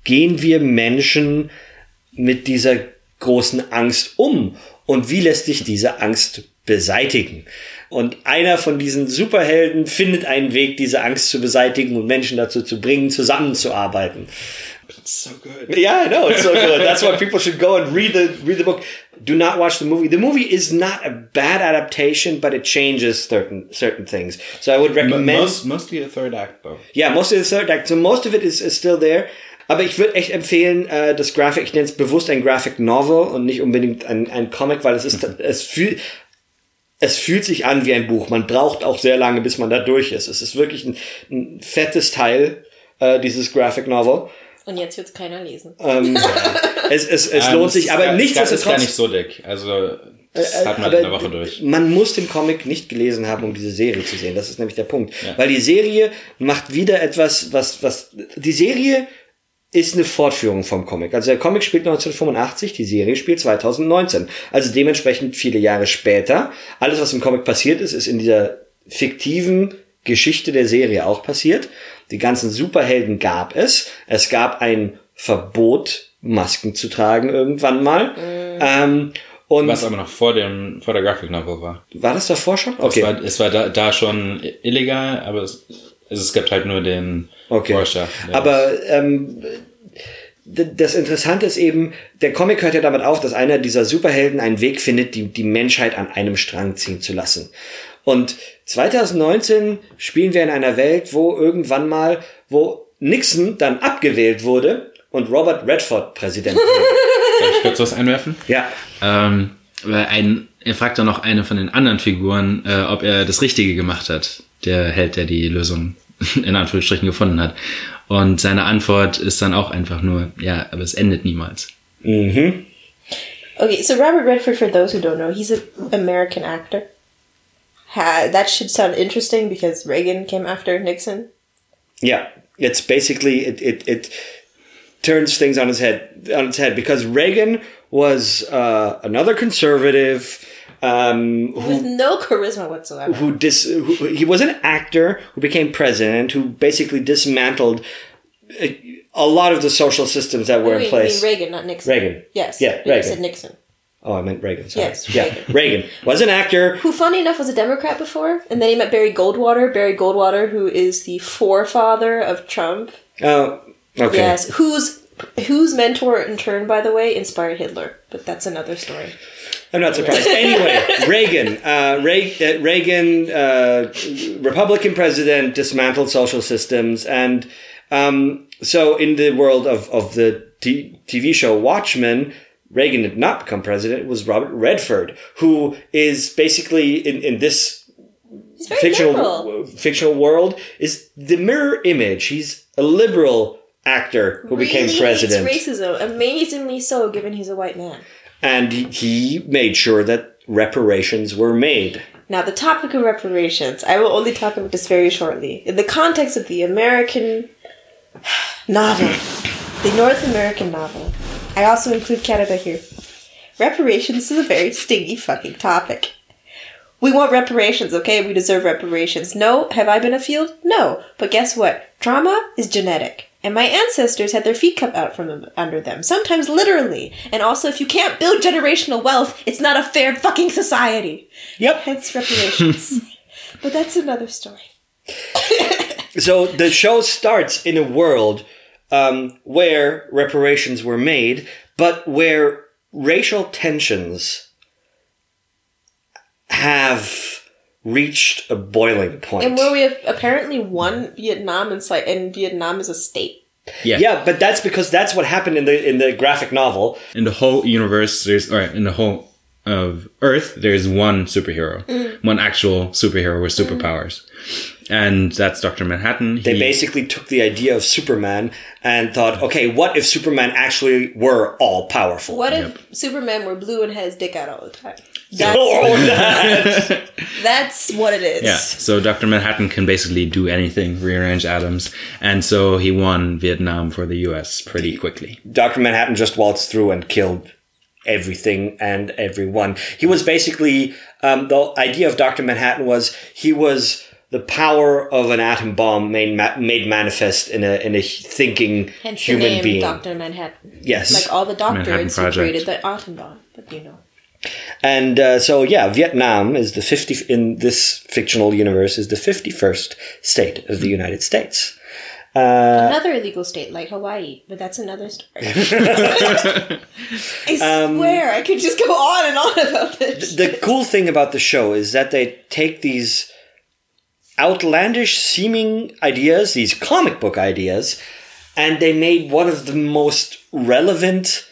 gehen wir Menschen mit dieser großen Angst um? Und wie lässt sich diese Angst beseitigen? Und einer von diesen Superhelden findet einen Weg, diese Angst zu beseitigen und Menschen dazu zu bringen, zusammenzuarbeiten. It's so good. Yeah, I know, it's so good. That's why people should go and read the book. Do not watch the movie. The movie is not a bad adaptation, but it changes certain things. So I would recommend... Mostly the third act, though. Yeah, mostly the third act. So most of it is still there. Aber ich würde echt empfehlen, das Graphic, ich nenne es bewusst ein Graphic Novel und nicht unbedingt ein Comic, weil es fühlt sich an wie ein Buch. Man braucht auch sehr lange, bis man da durch ist. Es ist wirklich ein fettes Teil, dieses Graphic Novel. Und jetzt wird's keiner lesen. Es lohnt sich, aber nichtsdestotrotz... Es ist gar nicht so dick. Also, das hat man in einer Woche durch. Man muss den Comic nicht gelesen haben, um diese Serie zu sehen. Das ist nämlich der Punkt. Ja. Weil die Serie macht wieder etwas, was... Die Serie ist eine Fortführung vom Comic. Also der Comic spielt 1985, die Serie spielt 2019. Also dementsprechend viele Jahre später. Alles, was im Comic passiert ist, ist in dieser fiktiven Geschichte der Serie auch passiert. Die ganzen Superhelden gab es. Es gab ein Verbot, Masken zu tragen irgendwann mal. Und was aber noch vor der Graphic Novel war. War das davor schon? Okay. Es war da schon illegal, aber es gibt halt nur den Forscher. Aber das Interessante ist eben, der Comic hört ja damit auf, dass einer dieser Superhelden einen Weg findet, die Menschheit an einem Strang ziehen zu lassen. Und 2019 spielen wir in einer Welt, wo Nixon dann abgewählt wurde und Robert Redford Präsident wurde. Kann ich kurz was einwerfen? Ja. Er fragt dann noch eine von den anderen Figuren, ob er das Richtige gemacht hat. Der Held, der die Lösung in Anführungsstrichen gefunden hat. Und seine Antwort ist dann auch einfach nur, ja, aber es endet niemals. Mhm. Okay, so Robert Redford, for those who don't know, he's an American actor. That should sound interesting because Reagan came after Nixon. Yeah, it's basically it turns things on its head because Reagan was another conservative with no charisma whatsoever. He was an actor who became president, who basically dismantled a lot of the social systems that were in place. You mean Reagan, not Nixon. Reagan. Yes. Yeah, Reagan. Reagan. You said Nixon. Oh, I meant Reagan. Sorry. Yes, yeah, Reagan was an actor who, funny enough, was a Democrat before, and then he met Barry Goldwater. Barry Goldwater, who is the forefather of Trump. Oh, okay. Yes, whose mentor, in turn, by the way, inspired Hitler. But that's another story. I'm not surprised. Anyway, Reagan, Republican president, dismantled social systems, and so in the world of the TV show Watchmen, Reagan did not become president. It was Robert Redford, who is basically in this fictional world is the mirror image. He's a liberal actor who became president. Hates racism, amazingly so, given he's a white man. And he made sure that reparations were made. Now, the topic of reparations, I will only talk about this very shortly. In the context of the American novel, the North American novel, I also include Canada here. Reparations is a very stingy fucking topic. We want reparations, okay? We deserve reparations. No, have I been afield? No. But guess what? Trauma is genetic. And my ancestors had their feet cut out from under them. Sometimes literally. And also, if you can't build generational wealth, it's not a fair fucking society. Yep. Hence reparations. But that's another story. So the show starts in a world where reparations were made, but where racial tensions have reached a boiling point. And where we have apparently won Vietnam and Vietnam is a state. Yeah, but that's because that's what happened in the graphic novel. In the whole universe, in the whole of Earth, there's one superhero, one actual superhero with superpowers. And that's Dr. Manhattan. They basically took the idea of Superman and thought, okay, what if Superman actually were all powerful? What if Superman were blue and had his dick out all the time? That's what it is. Yeah, so Dr. Manhattan can basically do anything, rearrange atoms. And so he won Vietnam for the US pretty quickly. Dr. Manhattan just waltzed through and killed everything and everyone. He was basically, the idea of Dr. Manhattan was he was the power of an atom bomb made manifest in a thinking Hence human the name being. Dr. Manhattan. Yes. Like all the Manhattan doctors who Project. created the atom bomb, but you know. And Vietnam is the 50 in this fictional universe is the 51st state of the United States. Another illegal state like Hawaii, but that's another story. I swear, I could just go on and on about this. The cool thing about the show is that they take these outlandish seeming ideas, these comic book ideas, and they made one of the most relevant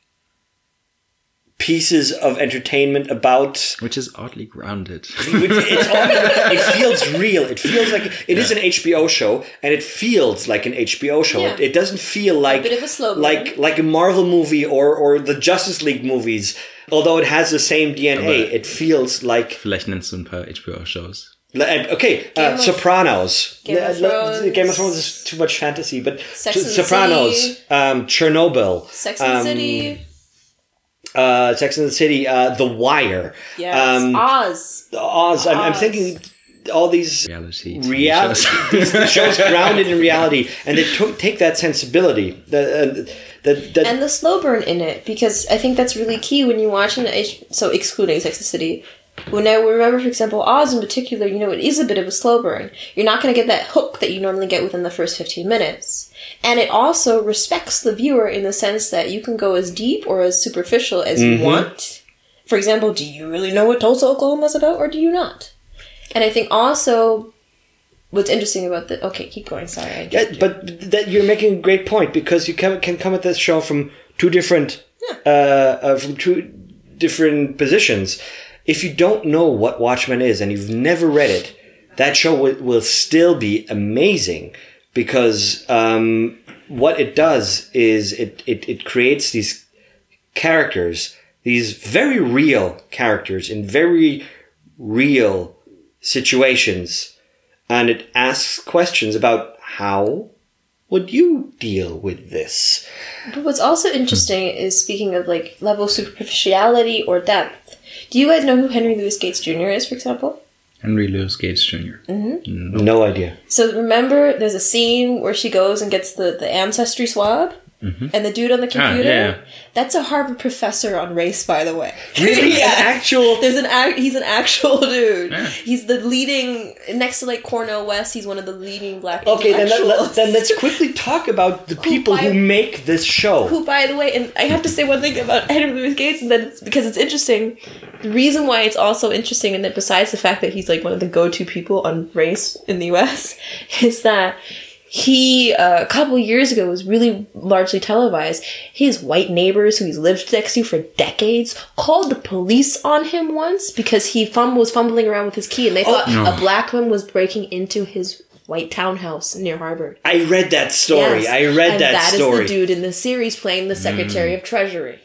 pieces of entertainment about. Which is oddly grounded. It feels real. It feels like it is an HBO show, and it feels like an HBO show. Yeah. It doesn't feel like bit of a slow burn. like a Marvel movie or the Justice League movies. Although it has the same DNA, Aber- it feels like. Vielleicht nennst du ein paar HBO-Shows. Okay, Game of- Sopranos. Game of Thrones. Game of Thrones is too much fantasy, but Sex and the Sopranos, City. Chernobyl, Sex and the City. Sex and the City, The Wire, Yes. Oz. Oz. I'm Oz. thinking all these Reality. reality shows. these shows grounded in reality, and they take that sensibility. And the slow burn in it, because I think that's really key when you're watching so excluding Sex and the City. When I remember, for example, Oz in particular, you know, it is a bit of a slow burn. You're not going to get that hook that you normally get within the first 15 minutes. And it also respects the viewer in the sense that you can go as deep or as superficial as you want. For example, do you really know what Tulsa, Oklahoma is about, or do you not? And I think also what's interesting about the... Okay, keep going, sorry. I Yeah, but that you're making a great point, because you can come at this show from two different positions. If you don't know what Watchmen is and you've never read it, that show will still be amazing, because what it does is it creates these characters, these very real characters in very real situations, and it asks questions about how would you deal with this? But what's also interesting is, speaking of like level of superficiality or depth, do you guys know who Henry Louis Gates Jr. is, for example? Henry Louis Gates Jr. No idea. So remember, there's a scene where she goes and gets the ancestry swab, and the dude on the computer. yeah. That's a Harvard professor on race, by the way. Really? Yes. An actual... He's an actual dude. Yeah. He's the leading, next to like Cornel West. He's one of the leading black. Okay, intellectuals. then let's quickly talk about the people who make this show. Who, by the way, and I have to say one thing about Henry Louis Gates, and that it's because it's interesting. The reason why it's also interesting, and that besides the fact that he's like one of the go-to people on race in the U.S., is that he, a couple years ago, was really largely televised. His white neighbors, who he's lived next to for decades, called the police on him once because he was fumbling around with his key, and they thought a black woman was breaking into his white townhouse near Harvard. I read that story. Yes. I read and that story. That is the dude in the series playing the Secretary of Treasury.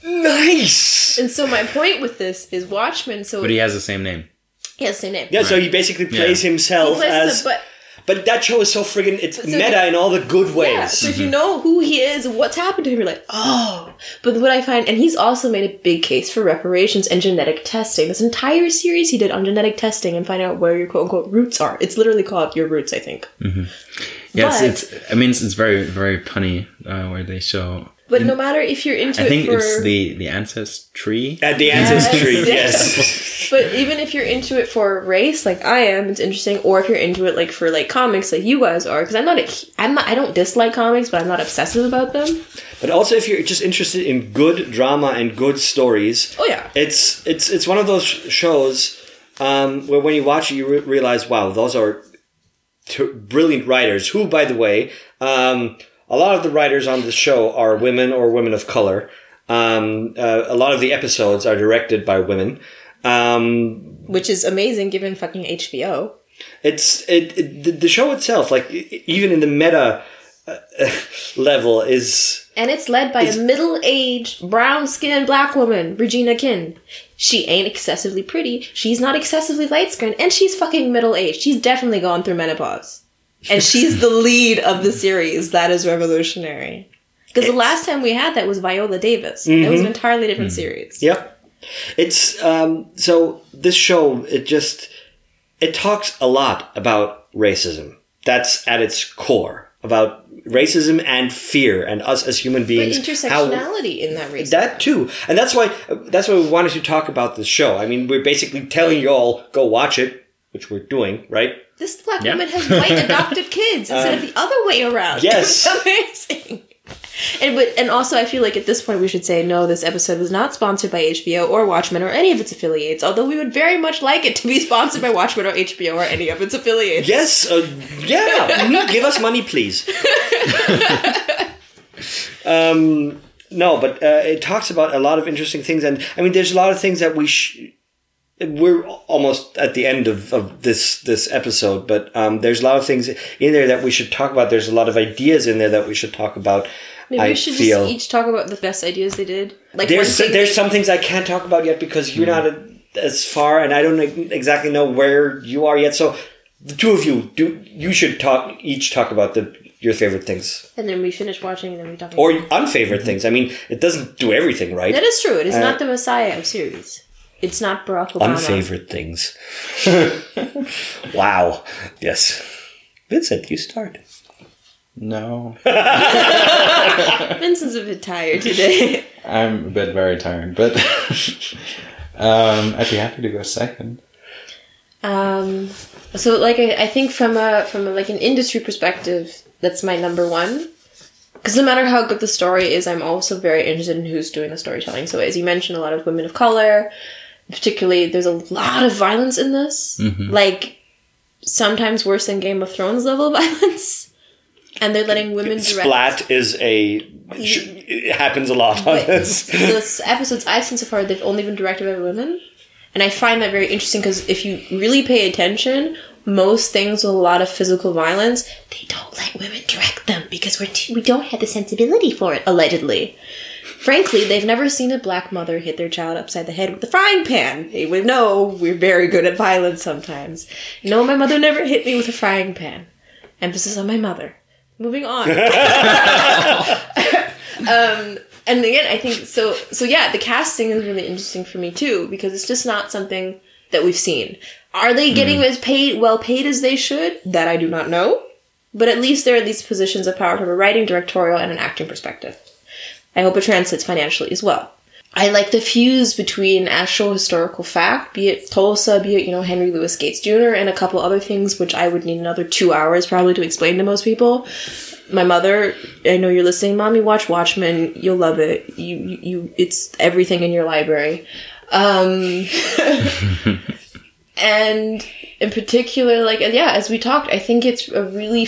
Nice! And so my point with this is Watchmen. So But he has the same name. he has the same name. Yeah, so he basically plays Yeah. himself He plays as... the- But that show is so friggin'... It's So meta in all the good ways. Yeah, so if you know who he is and what's happened to him, you're like, oh. But what I find, and he's also made a big case for reparations and genetic testing. This entire series he did on genetic testing and find out where your quote-unquote roots are. It's literally called Your Roots, I think. Yeah, But- it's very, very punny where they show. But no matter if you're into I think it for... it's the ancestry. At the ancestry, Yes. yes. But even if you're into it for race, like I am, it's interesting. Or if you're into it like for like comics, like you guys are, because I don't dislike comics, but I'm not obsessive about them. But also, if you're just interested in good drama and good stories, Oh yeah, it's one of those shows where when you watch it, you realize, wow, those are brilliant writers. Who, by the way, a lot of the writers on the show are women or women of color. A lot of the episodes are directed by women. which is amazing given fucking HBO. The show itself, like even in the meta level, is... And it's led by a middle-aged, brown-skinned black woman, Regina King. She ain't excessively pretty, she's not excessively light-skinned, and she's fucking middle-aged. She's definitely gone through menopause. And she's the lead of the series. That is revolutionary. Because the last time we had that was Viola Davis. That was an entirely different series. Yep. It's, so this show, it talks a lot about racism. That's at its core, about racism and fear and us as human beings. But intersectionality in that racism. That too. And that's why we wanted to talk about this show. I mean, we're basically telling you all, go watch it, which we're doing, right? This black woman has white adopted kids instead of the other way around. Yes. It's amazing. And also, I feel like at this point we should say, no, this episode was not sponsored by HBO or Watchmen or any of its affiliates, although we would very much like it to be sponsored by Watchmen or HBO or any of its affiliates. Yes, give us money, please. No, but it talks about a lot of interesting things, and I mean, there's a lot of things that we're almost at the end of this episode, but there's a lot of things in there that we should talk about. There's a lot of ideas in there that we should talk about. Maybe we should just each talk about the best ideas they did. Like there's some things I can't talk about yet because you're not as far, and I don't exactly know where you are yet. So the two of you should each talk about your favorite things. And then we finish watching, and then we talk. Or unfavorite things. I mean, it doesn't do everything, right? That is true. It is not the Messiah of series. It's not Barack Obama. Unfavorite things. Wow. Yes. Vincent, you start. No. Vincent's a bit tired today. I'm a bit very tired, but I'd be happy to go second. So like I think from a like an industry perspective, that's my number one. Because no matter how good the story is, I'm also very interested in who's doing the storytelling. So as you mentioned, a lot of women of color, particularly, there's a lot of violence in this. Mm-hmm. Like, sometimes worse than Game of Thrones level violence. And they're letting women direct. Splat is it happens a lot on this. The episodes I've seen so far, they've only been directed by women. And I find that very interesting because if you really pay attention, most things with a lot of physical violence, they don't let women direct them because we don't have the sensibility for it, allegedly. Frankly, they've never seen a black mother hit their child upside the head with a frying pan. They would know we're very good at violence sometimes. No, my mother never hit me with a frying pan. Emphasis on my mother. Moving on. And again, I think, so yeah, the casting is really interesting for me too, because it's just not something that we've seen. Are they getting well paid as they should? That I do not know. But at least they're in these positions of power from a writing, directorial, and an acting perspective. I hope it translates financially as well. I like the fuse between actual historical fact, be it Tulsa, be it, Henry Louis Gates Jr., and a couple other things, which I would need another 2 hours probably to explain to most people. My mother, I know you're listening, Mommy, watch Watchmen. You'll love it. It's everything in your library. And in particular, as we talked, I think it's a really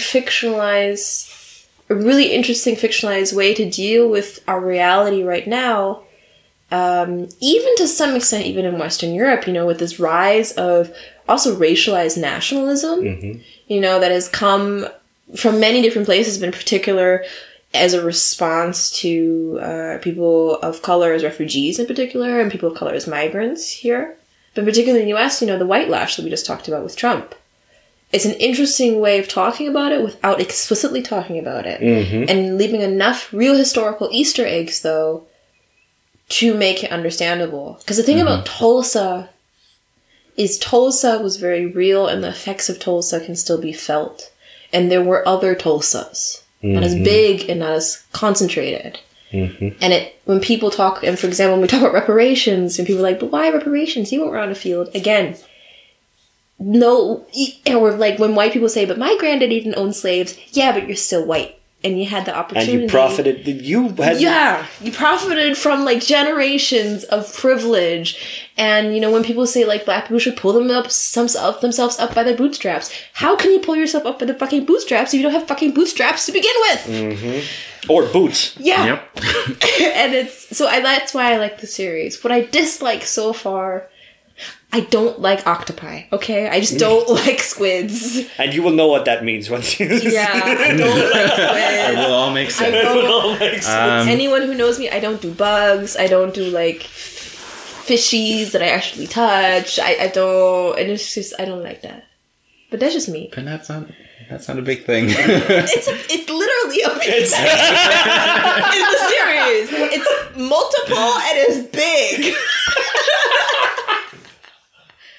interesting fictionalized way to deal with our reality right now. Even to some extent, even in Western Europe, with this rise of also racialized nationalism, that has come from many different places, but in particular as a response to people of color as refugees in particular, and people of color as migrants here. But particularly in the US, the white lash that we just talked about with Trump. It's an interesting way of talking about it without explicitly talking about it. And leaving enough real historical Easter eggs, though, to make it understandable. Because the thing about Tulsa is Tulsa was very real, and the effects of Tulsa can still be felt. And there were other Tulsas. Not as big and not as concentrated. And when people talk, and for example, when we talk about reparations, and people are like, but why reparations? You weren't around the field. Again, no, or like when white people say, but my granddaddy didn't own slaves. Yeah, but you're still white. And you had the opportunity. And you profited. You profited from generations of privilege. And when people say black people should pull themselves up by their bootstraps, how can you pull yourself up by the fucking bootstraps if you don't have fucking bootstraps to begin with? Or boots. Yeah. Yep. And that's why I like the series. What I dislike so far, I don't like octopi, okay? I just don't like squids. And you will know what that means once you see Yeah, I don't like squids. It will all make sense. Anyone who knows me, I don't do bugs. I don't do, fishies that I actually touch. I don't... And it's just... I don't like that. But that's just me. And that's not a big thing. It's literally a big thing. In the series. It's multiple and it's big.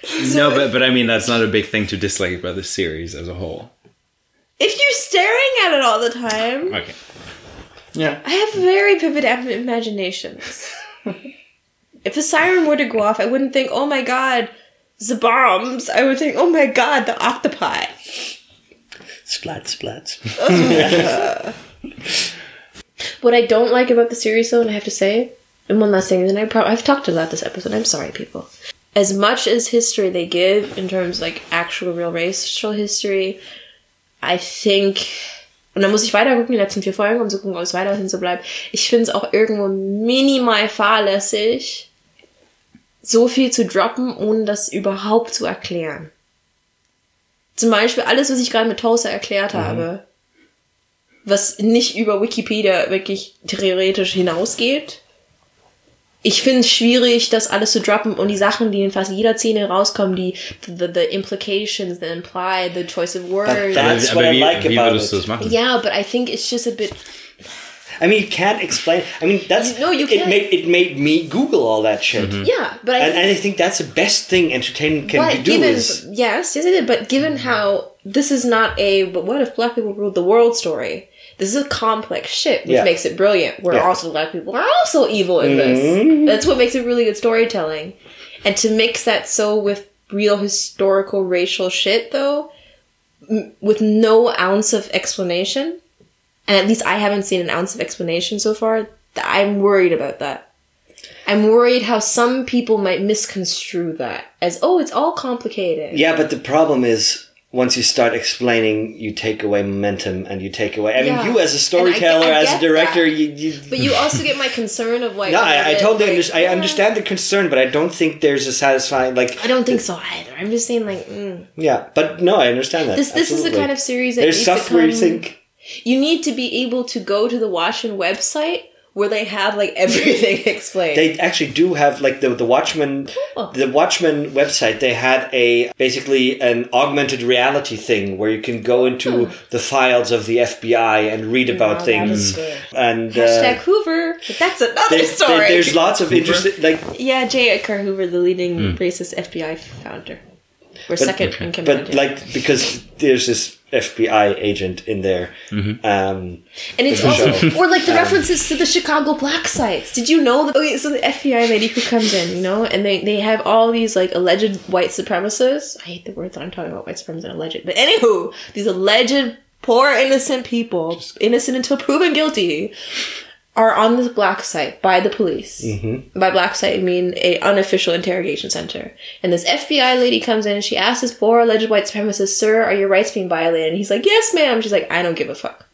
No, but I mean, that's not a big thing to dislike about the series as a whole. If you're staring at it all the time, Okay. Yeah. I have very vivid imaginations. If the siren were to go off, I wouldn't think, oh my god, the bombs. I would think, oh my god, the octopi. Splat, splat. What I don't like about the series, though, and I have to say, and one last thing, and I've talked about this episode, I'm sorry, people. As much as history they give, in terms like actual real racial history, I think, und dann muss ich weiter gucken, die letzten 4 Folgen, um zu gucken, ob es weiterhin so bleibt. Ich finde es auch irgendwo minimal fahrlässig, so viel zu droppen, ohne das überhaupt zu erklären. Zum Beispiel alles, was ich gerade mit Tulsa erklärt habe, was nicht über Wikipedia wirklich theoretisch hinausgeht. Ich finde es schwierig, das alles zu droppen und die Sachen, die in fast jeder Szene rauskommen, die the implications, the imply, the choice of words. That's what I like wie about würdest du it. das machen? Yeah, but I think it's just a bit... I mean, you can't explain. I mean, that's No, you can't. It made me Google all that shit. Yeah, but And I think that's the best thing entertainment can but do given, is... yes, it is, but given how this is not a but what if black people ruled the world story? This is a complex shit, which Yeah. makes it brilliant. Where Yeah. also black people are also evil in this. That's what makes it really good storytelling. And to mix that so with real historical racial shit, though, with no ounce of explanation, and at least I haven't seen an ounce of explanation so far, I'm worried about that. I'm worried how some people might misconstrue that as, oh, it's all complicated. Yeah, but the problem is, once you start explaining, you take away momentum and you take away... I mean, Yeah. you as a And storyteller, I as a get director, that. you But you also get my concern of like... No, I totally understand. I yeah. understand the concern, but I don't think there's a satisfying like. I don't think so either. I'm just saying like... Yeah, but no, I understand that. This is the absolutely. kind of series that There's needs to stuff where you come- think. You need to be able to go to the Watchmen website where they have like everything explained. They actually do have like the Watchmen, Cool. the Watchmen website. They had basically an augmented reality thing where you can go into the files of the FBI and read about that things. is good. And Hashtag Hoover. But that's another there- story. there's lots of interesting like. Yeah, J. Edgar Hoover, the leading racist FBI founder. Or second in command. But like because there's this FBI agent in there. And it's the also, show. or like the references to the Chicago black sites. Did you know that? Okay, so the FBI lady who comes in, you know, and they have all these like alleged white supremacists. I hate the word that I'm talking about, white supremacists and alleged. But anywho, these alleged poor innocent people, innocent until proven guilty, are on this black site by the police. By black site, I mean a unofficial interrogation center. And this FBI lady comes in and she asks this poor alleged white supremacist, "Sir, are your rights being violated?" And he's like, "Yes, ma'am." She's like, "I don't give a fuck."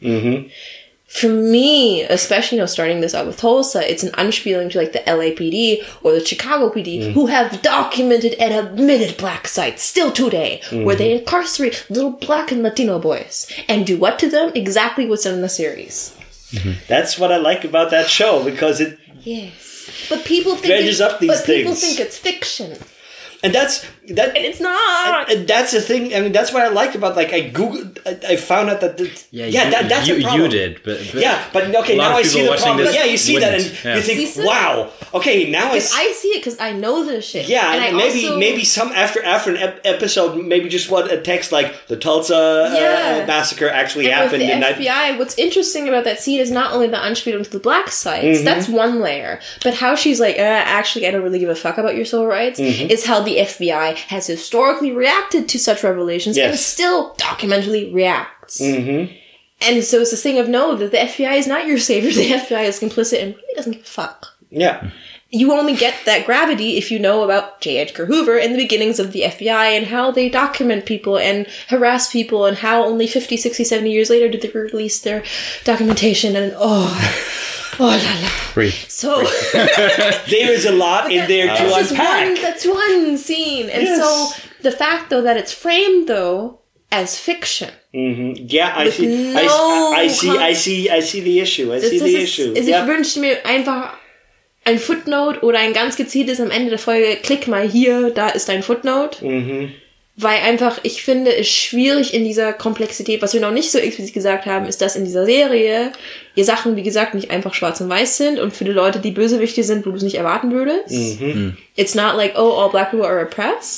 For me, especially, you know, starting this out with Tulsa, it's an unspieling to like the LAPD or the Chicago PD, who have documented and admitted black sites still today, where they incarcerate little black and Latino boys and do what to them? Exactly what's done in the series. That's what I like about that show because it Yes, but people think Dredges up these people things. think it's fiction, and that's that. and it's not. And that's the thing. I mean, that's what I like about like I googled. I found out that that's a problem. you did, but Yeah, but okay, a lot now of I see people the watching problem. this Yeah, you see that, and wouldn't. Yeah. you think, See, so- wow, okay, now I Because I see it because I know this shit. yeah, and I maybe also- maybe some after an episode, maybe just want a text like the Tulsa Yeah. massacre actually And happened with the in FBI, what's interesting about that scene is not only the unspieling to the black sites, that's one layer, but how she's like, actually, I don't really give a fuck about your civil rights, is how the FBI has historically reacted to such revelations and Yes. still documentally reacts. And so it's this thing of, no, that the FBI is not your savior, the FBI is complicit and really doesn't give a fuck. Yeah. You only get that gravity if you know about J. Edgar Hoover and the beginnings of the FBI and how they document people and harass people and how only 50, 60, 70 years later did they release their documentation and oh la la. Breathe. So There is a lot in there to that's just unpack. that's one scene. And Yes. so the fact though that it's framed though as fiction. Yeah, I With see. no I see the issue. I see the issue. Ich Yeah. wünschte mir einfach ein Footnote oder ein ganz gezieltes am Ende der Folge, klick mal hier, da ist ein Footnote. Weil einfach, ich finde es schwierig in dieser Komplexität, was wir noch nicht so explizit gesagt haben, ist, dass in dieser Serie die Sachen, wie gesagt, nicht einfach schwarz und weiß sind und für die Leute, die Bösewichte sind, wo du es nicht erwarten würdest. It's not like, oh, all black people are oppressed.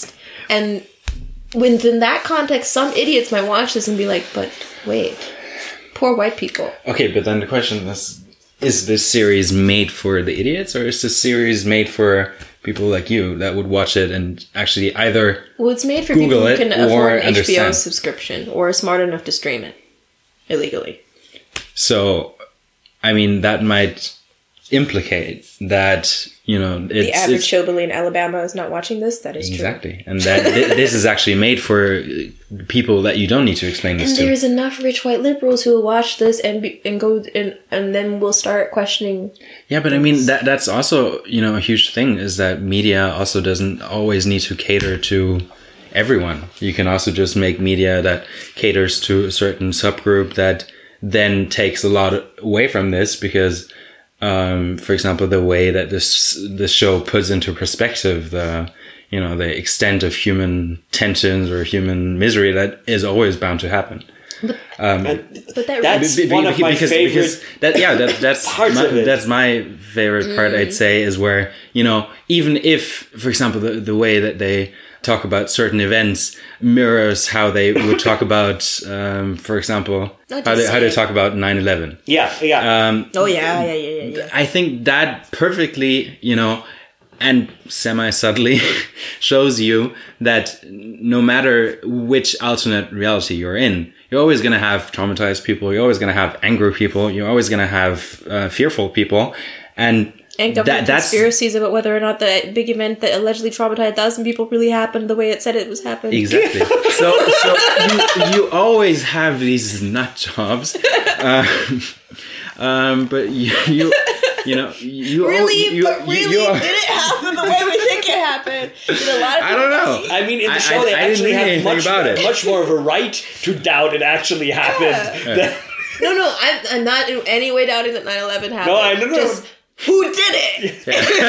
And within that context, some idiots might watch this and be like, but wait, poor white people. Okay, but then the question is this series made for the idiots, or is this series made for people like you that would watch it and actually either Well, it's made for Google people who it can or afford an HBO understand. subscription or are smart enough to stream it illegally. So, I mean, that might implicate that, you know, it's... The average hillbilly in Alabama is not watching this. That is true. Exactly. And that this is actually made for people that you don't need to explain this And to. there's enough rich white liberals who will watch this and then will start questioning. Yeah, but I mean, that's also, you know, a huge thing is that media also doesn't always need to cater to everyone. You can also just make media that caters to a certain subgroup that then takes a lot away from this because, for example, the way that this show puts into perspective the extent of human tensions or human misery that is always bound to happen. But That's one of my favorite that's my favorite part. I'd say is where, you know, even if, for example, the way that they talk about certain events mirrors how they would talk about, for example, how they talk about 9/11. Yeah. Yeah. I think that perfectly, you know, and semi-subtly shows you that no matter which alternate reality you're in, you're always going to have traumatized people, you're always going to have angry people, you're always going to have fearful people. And government conspiracies about whether or not the big event that allegedly traumatized 1,000 people really happened the way it said it was happening. Exactly. so you always have these nut jobs, but you know you really did it happen the way we think it happened? Did a lot of I don't know. I mean, in the show, they actually have much more of a right to doubt it actually happened. Yeah. No, I'm not in any way doubting that 9/11 happened. No, I don't know. Just who did it?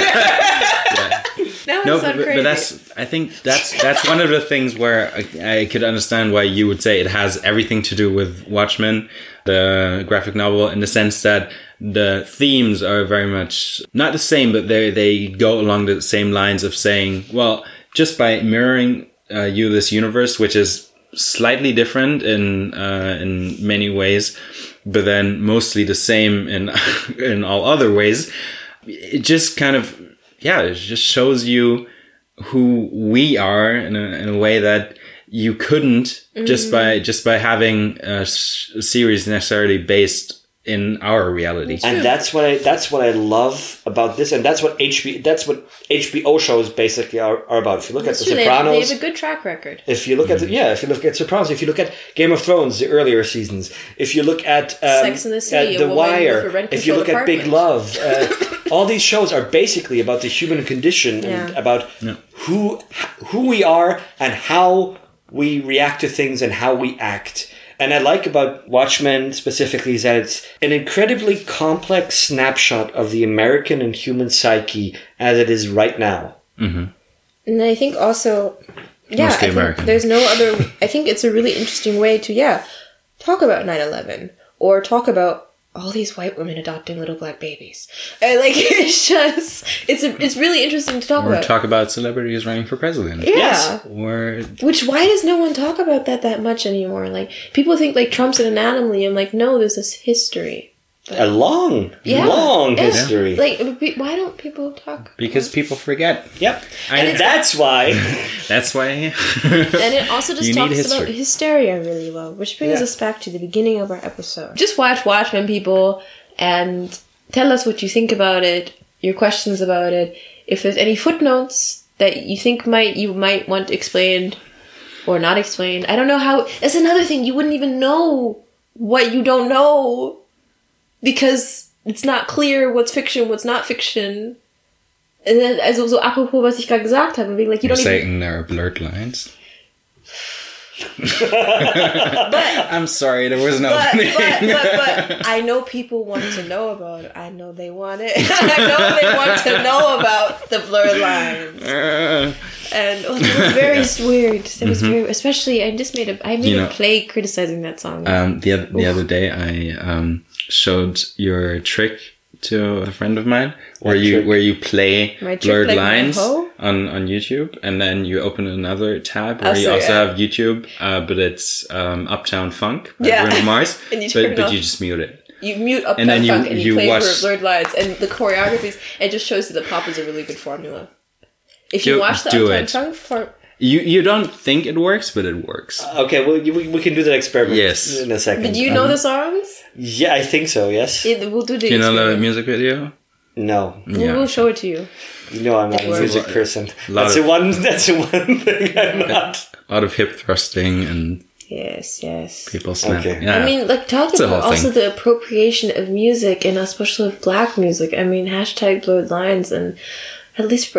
No, but I think that's one of the things where I could understand why you would say it has everything to do with Watchmen, the graphic novel, in the sense that the themes are very much not the same, but they go along the same lines of saying, well, just by mirroring this universe, which is slightly different in many ways, but then mostly the same in all other ways, it just kind of, it just shows you who we are in a way that you couldn't just by having a series necessarily based in our reality. And that's what I love about this, and that's what HBO shows basically are about. If you look at The Sopranos, they have a good track record. If you look at Sopranos, if you look at Game of Thrones, the earlier seasons, if you look at Sex and the City, The Wire, if you look at Big Love, all these shows are basically about the human condition and about who we are and how we react to things and how we act. And I like about Watchmen specifically is that it's an incredibly complex snapshot of the American and human psyche as it is right now. Mm-hmm. And I think also, mostly American. There's no other. I think it's a really interesting way to talk about 9/11 or talk about all these white women adopting little black babies. And it's just it's really interesting to talk about. Or talk about celebrities running for president. Yeah. Yes. Why does no one talk about that much anymore? Like, people think like Trump's an anomaly. I'm like, no, there's this history. A long history. Like, why don't people talk? Because people forget. Yep. And that's why. That's why. And it also just talks about hysteria really well, which brings us back to the beginning of our episode. Just watch Watchmen, people, and tell us what you think about it, your questions about it. If there's any footnotes that you think you might want explained or not explained. I don't know how. That's another thing. You wouldn't even know what you don't know, because it's not clear what's fiction, what's not fiction. And then, also so apropos, was ich gerade gesagt habe, being like, you don't even... saying there are blurred lines. I'm sorry, there was no opening. But I know people want to know about it. I know they want it. I know they want to know about the blurred lines. And it was very weird. It was very, especially, I made a play criticizing that song. The other day, I showed your trick to a friend of mine where trick? you play My trick, blurred like my lines hoe? on YouTube, and then you open another tab where you so, also yeah. have YouTube, but it's Uptown Funk by Yeah. Bruno Mars, And you turn it but off. you just mute it. You mute Uptown And then Funk and you play watch- blurred lines and the choreographies. It just shows you that pop is a really good formula. If you watch the do Uptown it. Funk for You don't think it works, but it works. Okay, well, we can do that experiment Yes. in a second. do you know the songs? Yeah, I think so, yes. Yeah, we'll do the Do you know the experiment. music video? No. We'll show it to you. You know I'm not a Or- music person. lot That's of- the one thing I'm not. A lot of hip thrusting and Yes. people snapping. Okay. Yeah. I mean, like, talking It's a about whole also thing. the appropriation of music, and especially of black music. I mean, hashtag blurred lines, and at least,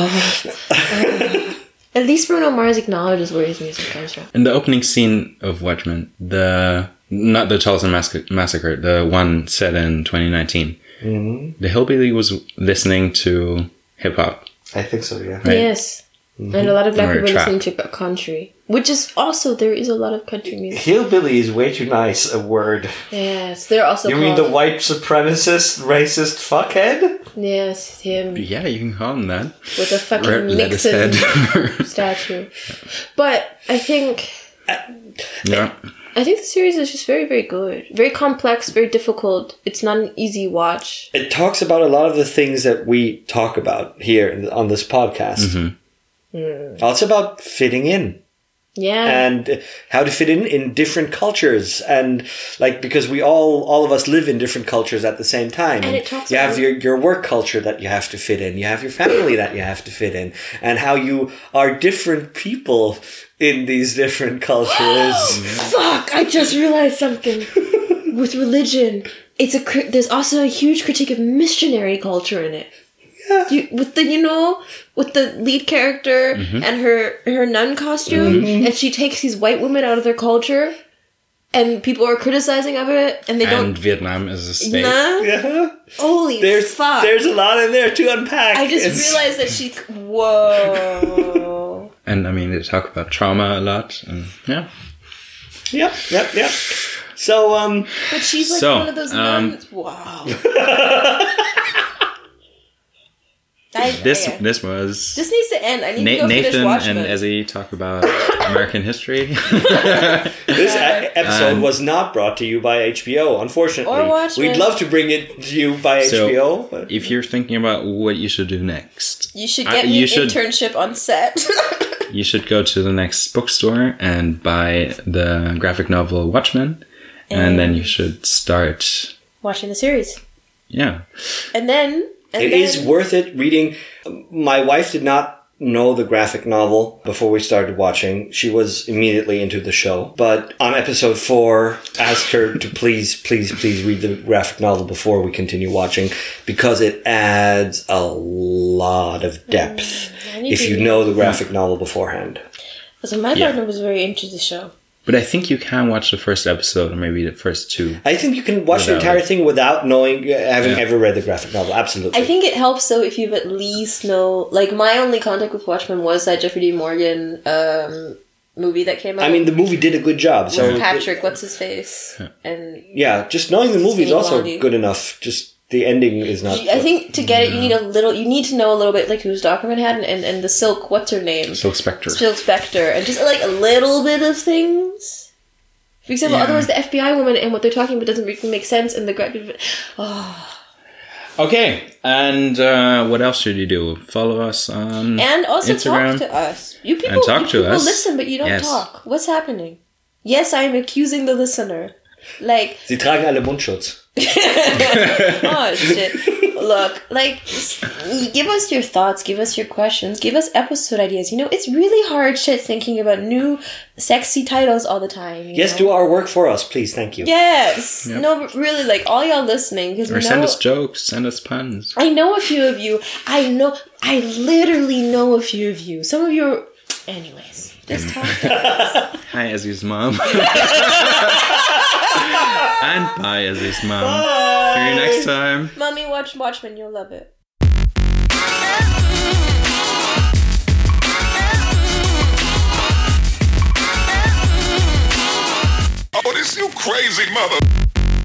at least Bruno Mars acknowledges where his music comes from. in the opening scene of Watchmen, not the Tulsa Massacre, the one set in 2019, the hillbilly was listening to hip hop. I think so, yeah. Right. Yes. And a lot of black Or people trap. listen to country, which is also, there is a lot of country music. Hillbilly is way too nice a word. Yes, they're also You mean the called, white supremacist, racist fuckhead? yes, him Yeah, you can call him that. with a fucking Red lettuce Nixon head. statue. But I think Yeah. the series is just very, very good. Very complex, very difficult. It's not an easy watch. It talks about a lot of the things that we talk about here on this podcast. It's about fitting in. Yeah. And how to fit in different cultures, and like, because we all of us live in different cultures at the same time. And it talks you have about- your work culture that you have to fit in. You have your family that you have to fit in, and how you are different people in these different cultures. Fuck! I just realized something. With religion, there's also a huge critique of missionary culture in it. Yeah. With the lead character and her nun costume, and she takes these white women out of their culture, and people are criticizing of it, and they And don't. Vietnam is a state. Nah. Yeah. Holy fuck! There's a lot in there to unpack. I just realized that she. Whoa. And I mean, they talk about trauma a lot. And yeah. Yep. So But she's like So, one of those nuns. Wow. This Yeah. this was This needs to end. I need to go finish Nathan Watchmen. and Ezzy talk about American history. this episode was not brought to you by HBO, unfortunately. Or Watchmen. We'd love to bring it to you by So, HBO. But if you're thinking about what you should do next, You should get me an internship on set. you should go to the next bookstore and buy the graphic novel Watchmen, and then you should start. Watching the series. Yeah, And then... it is worth it reading. My wife did not know the graphic novel before we started watching. She was immediately into the show. But on episode 4, asked her to please read the graphic novel before we continue watching, because it adds a lot of depth if you know the graphic novel beforehand. So my partner was very into the show. but I think you can watch the first episode or maybe the first 2. I think you can watch the Without entire it. thing without having ever read the graphic novel. Absolutely. I think it helps though if you've at least know... Like, my only contact with Watchmen was that Jeffrey D. Morgan movie that came out. I mean, the movie did a good job. with So Patrick, what's his face? And yeah, just knowing the movie is Skinny also Blondie. good enough. Just the ending is not. I think to get it, you need to know a little bit, like, who's Document had and the Silk, what's her name? Silk Spectre. Silk Spectre, and just like a little bit of things. For example, otherwise the FBI woman and what they're talking about doesn't really make sense, and the Okay, and what else should you do? Follow us on and also Instagram. talk to us. You people, And talk you to people us. listen, but you don't Yes. talk. What's happening? Yes, I am accusing the listener. Like, Sie tragen alle Mundschutz. oh shit. Look, like, give us your thoughts, give us your questions, give us episode ideas. You know, it's really hard shit thinking about new sexy titles all the time. You Yes, know? do our work for us, please. Thank you. Yes. No, but really, like, all y'all listening, because Or send us jokes, send us puns. I know a few of you. I literally know a few of you. Some of you are... Anyways, just talk to us. Hi, Ezzy's mom. And bye, Ezzy's mom. See you next time. Mommy, watch Watchmen. You'll love it. Oh, this you crazy mother.